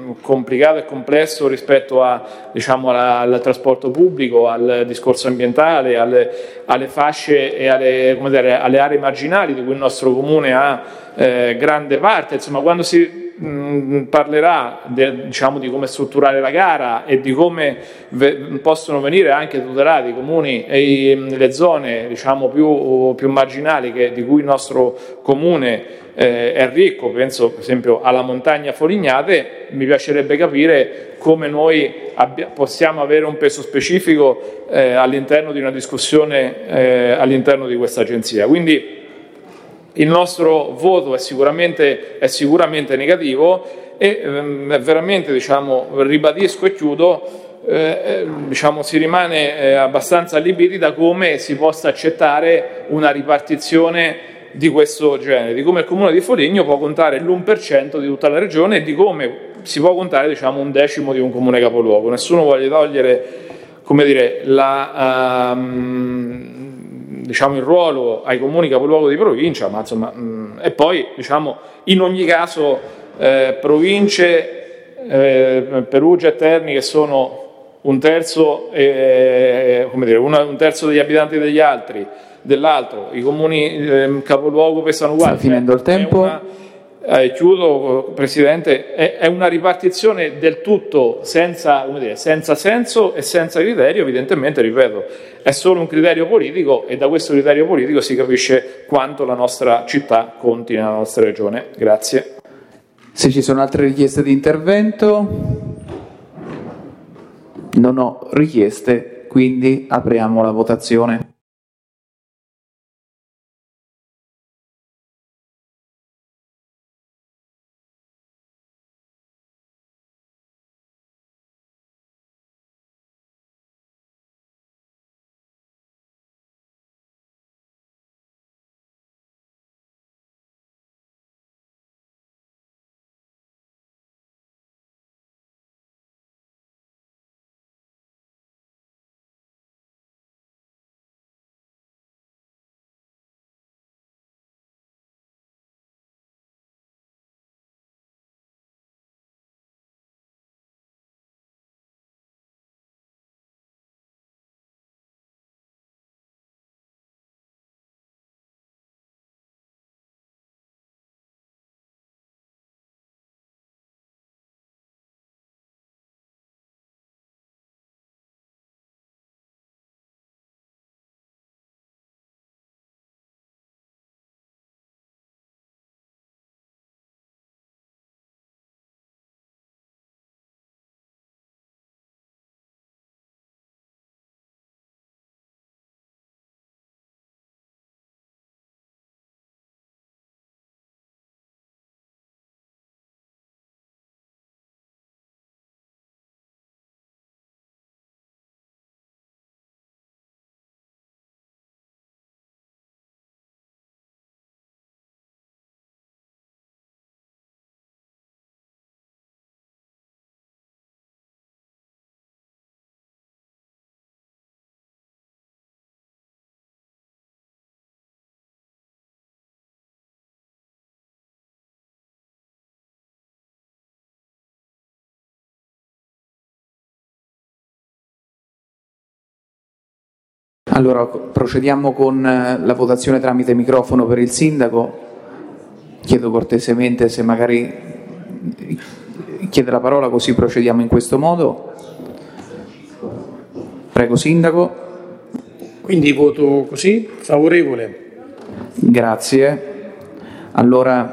complicato e complesso rispetto diciamo, al trasporto pubblico, al discorso ambientale, alle fasce e alle aree marginali di cui il nostro comune ha grande parte. Insomma, quando si parlerà diciamo, di come strutturare la gara e di come possono venire anche tutelati i comuni e le zone diciamo, più marginali di cui il nostro comune è ricco, penso per esempio alla montagna Folignate, mi piacerebbe capire come noi possiamo avere un peso specifico all'interno di una discussione all'interno di questa agenzia. Quindi il nostro voto è sicuramente negativo e veramente diciamo, ribadisco e chiudo, diciamo, si rimane abbastanza allibiti da come si possa accettare una ripartizione di questo genere, di come il comune di Foligno può contare l'1% di tutta la regione e di come si può contare diciamo, 1/10 di un comune capoluogo. Nessuno vuole togliere, come dire, diciamo, il ruolo ai comuni capoluogo di provincia, ma insomma, e poi diciamo, in ogni caso province, Perugia e Terni, che sono un terzo degli abitanti dell'altro, i comuni capoluogo pesano uguali. Sta finendo il tempo. Chiudo, Presidente, è una ripartizione del tutto senza senso e senza criterio. Evidentemente, ripeto, è solo un criterio politico e da questo criterio politico si capisce quanto la nostra città conti nella nostra regione. Grazie. Se ci sono altre richieste di intervento, non ho richieste, quindi apriamo la votazione. Allora, procediamo con la votazione tramite microfono per il sindaco. Chiedo cortesemente se magari chiede la parola, così procediamo in questo modo. Prego, sindaco. Quindi voto così, favorevole. Grazie. Allora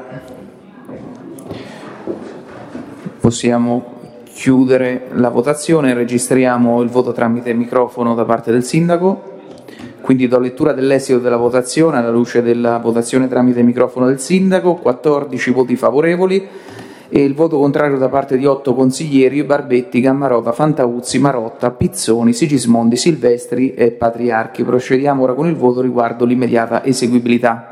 possiamo chiudere la votazione, registriamo il voto tramite microfono da parte del sindaco. Quindi do lettura dell'esito della votazione alla luce della votazione tramite microfono del sindaco: 14 voti favorevoli e il voto contrario da parte di 8 consiglieri: Barbetti, Gammarova, Fantauzzi, Marotta, Pizzoni, Sigismondi, Silvestri e Patriarchi. Procediamo ora con il voto riguardo l'immediata eseguibilità.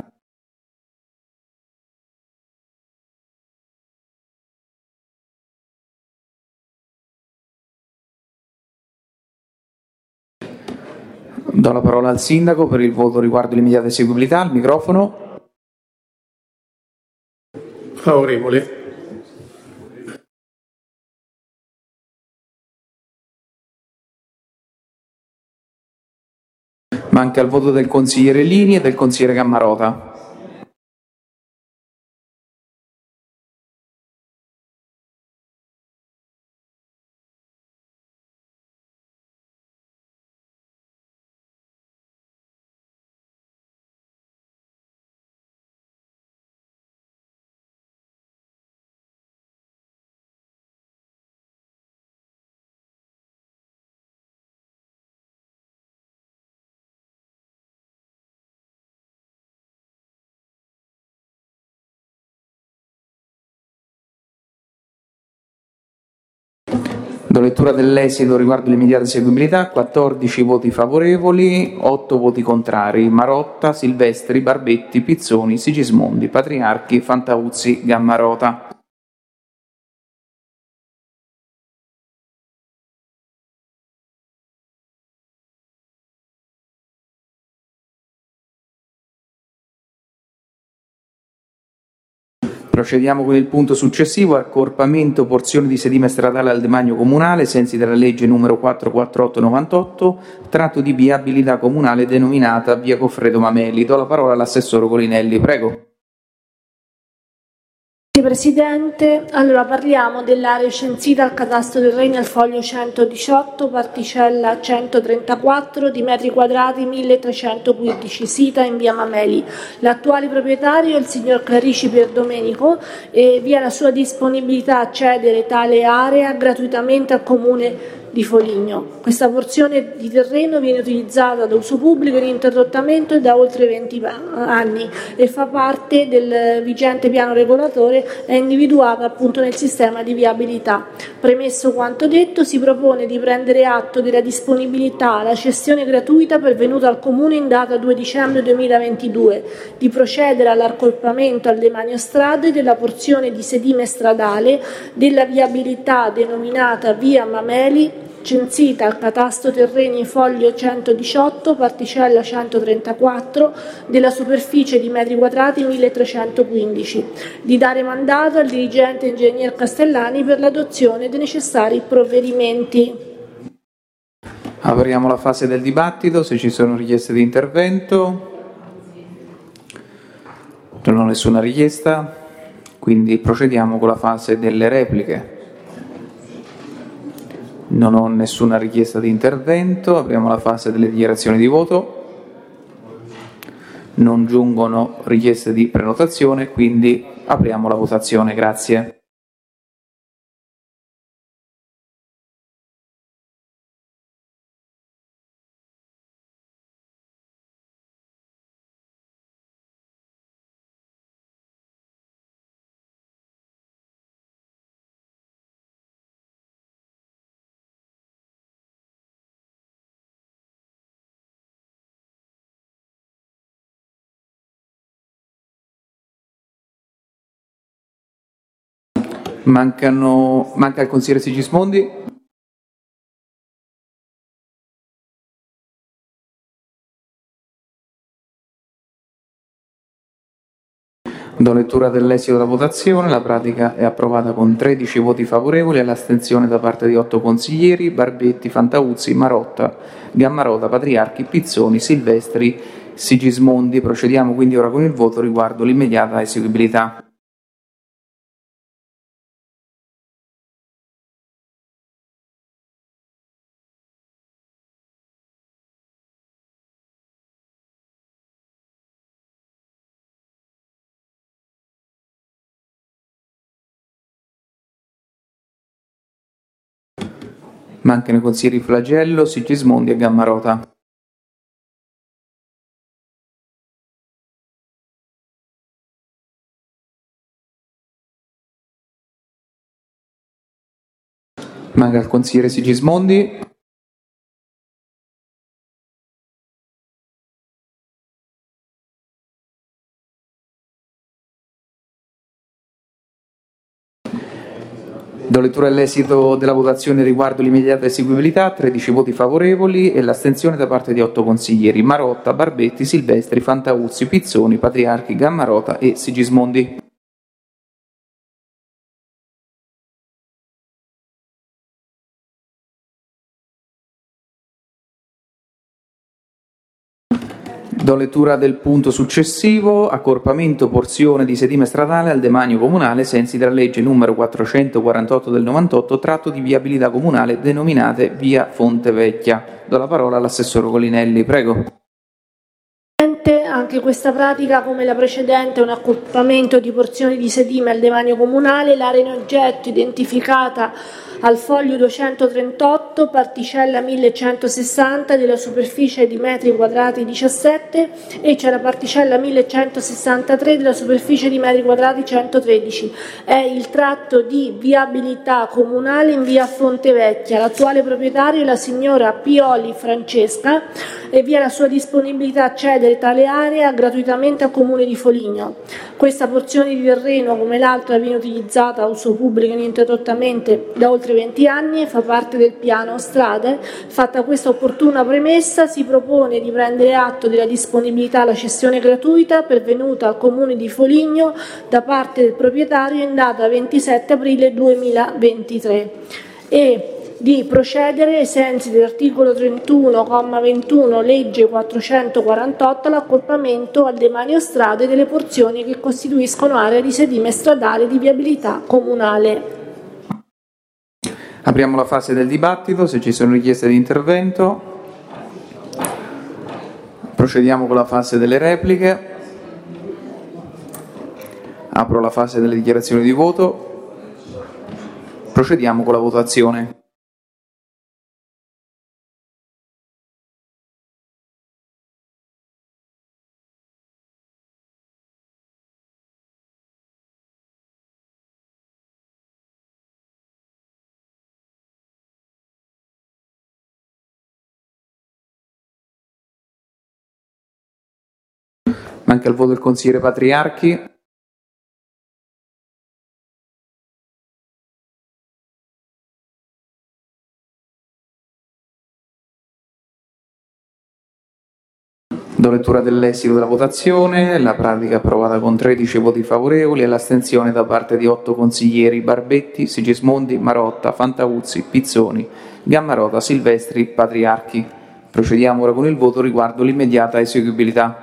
Do la parola al sindaco per il voto riguardo l'immediata eseguibilità. Al microfono. Favorevole. Manca il voto del consigliere Lini e del consigliere Gammarota. Do lettura dell'esito riguardo l'immediata eseguibilità: 14 voti favorevoli, 8 voti contrari. Marotta, Silvestri, Barbetti, Pizzoni, Sigismondi, Patriarchi, Fantauzzi, Gammarota. Procediamo con il punto successivo: accorpamento porzioni di sedime stradale al demanio comunale, ai sensi della legge numero 448/98, tratto di viabilità comunale denominata via Goffredo Mameli. Do la parola all'assessore Colinelli, prego. Presidente, allora parliamo dell'area censita al catasto terreni al foglio 118, particella 134 di metri quadrati 1315, sita in via Mameli. L'attuale proprietario è il signor Clarici Pierdomenico e vi è la sua disponibilità a cedere tale area gratuitamente al comune di Foligno. Questa porzione di terreno viene utilizzata da uso pubblico ininterrottamente da oltre 20 anni e fa parte del vigente piano regolatore, è individuata appunto nel sistema di viabilità. Premesso quanto detto, si propone di prendere atto della disponibilità alla cessione gratuita pervenuta al Comune in data 2 dicembre 2022, di procedere all'accorpamento al demanio strade della porzione di sedime stradale della viabilità denominata via Mameli, censita al catasto terreni foglio 118, particella 134, della superficie di metri quadrati 1315, di dare mandato al dirigente ingegner Castellani per l'adozione dei necessari provvedimenti. Apriamo la fase del dibattito, se ci sono richieste di intervento. Non ho nessuna richiesta, quindi procediamo con la fase delle repliche. Non ho nessuna richiesta di intervento, apriamo la fase delle dichiarazioni di voto. Non giungono richieste di prenotazione, quindi apriamo la votazione. Grazie. Manca il consigliere Sigismondi. Do lettura dell'esito della votazione. La pratica è approvata con 13 voti favorevoli all'astensione da parte di 8 consiglieri: Barbetti, Fantauzzi, Marotta, Gammarota, Patriarchi, Pizzoni, Silvestri, Sigismondi. Procediamo quindi ora con il voto riguardo l'immediata eseguibilità. Mancano i consiglieri Flagello, Sigismondi e Gammarota. Manca il consigliere Sigismondi. Do lettura all'esito della votazione riguardo l'immediata eseguibilità: 13 voti favorevoli e l'astensione da parte di 8 consiglieri: Marotta, Barbetti, Silvestri, Fantauzzi, Pizzoni, Patriarchi, Gammarota e Sigismondi. Do lettura del punto successivo, accorpamento porzione di sedime stradale al demanio comunale sensi della legge numero 448 del 98, tratto di viabilità comunale denominate via Fonte Vecchia. Do la parola all'assessore Colinelli, prego. Anche questa pratica, come la precedente, è un accorpamento di porzioni di sedime al demanio comunale. L'area in oggetto identificata al foglio 238, particella 1160 della superficie di metri quadrati 17 e c'è la particella 1163 della superficie di metri quadrati 113. È il tratto di viabilità comunale in via Fonte Vecchia. L'attuale proprietario è la signora Pioli Francesca e vi è la sua disponibilità a cedere tale area gratuitamente al Comune di Foligno. Questa porzione di terreno, come l'altra, viene utilizzata a uso pubblico ininterrottamente da oltre 20 anni e fa parte del piano strade. Fatta questa opportuna premessa, si propone di prendere atto della disponibilità alla cessione gratuita pervenuta al Comune di Foligno da parte del proprietario in data 27 aprile 2023 e di procedere ai sensi dell'articolo 31,21 legge 448 all'accorpamento al demanio strade delle porzioni che costituiscono area di sedime stradale di viabilità comunale. Apriamo la fase del dibattito, se ci sono richieste di intervento. Procediamo con la fase delle repliche. Apro la fase delle dichiarazioni di voto. Procediamo con la votazione. Manca il voto del consigliere Patriarchi. Do lettura dell'esito della votazione. La pratica approvata con 13 voti favorevoli e l'astensione da parte di 8 consiglieri: Barbetti, Sigismondi, Marotta, Fantauzzi, Pizzoni, Gammarota, Silvestri, Patriarchi. Procediamo ora con il voto riguardo l'immediata eseguibilità.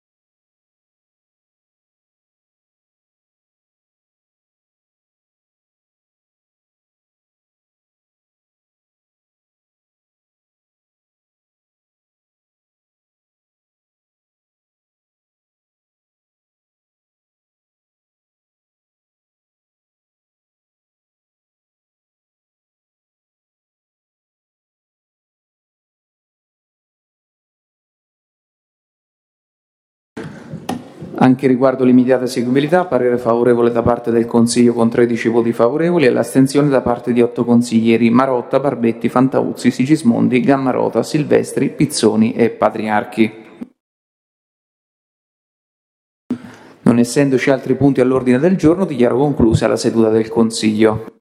Anche riguardo l'immediata eseguibilità, parere favorevole da parte del Consiglio con 13 voti favorevoli e l'astensione da parte di 8 consiglieri: Marotta, Barbetti, Fantauzzi, Sigismondi, Gammarota, Silvestri, Pizzoni e Patriarchi. Non essendoci altri punti all'ordine del giorno, dichiaro conclusa la seduta del Consiglio.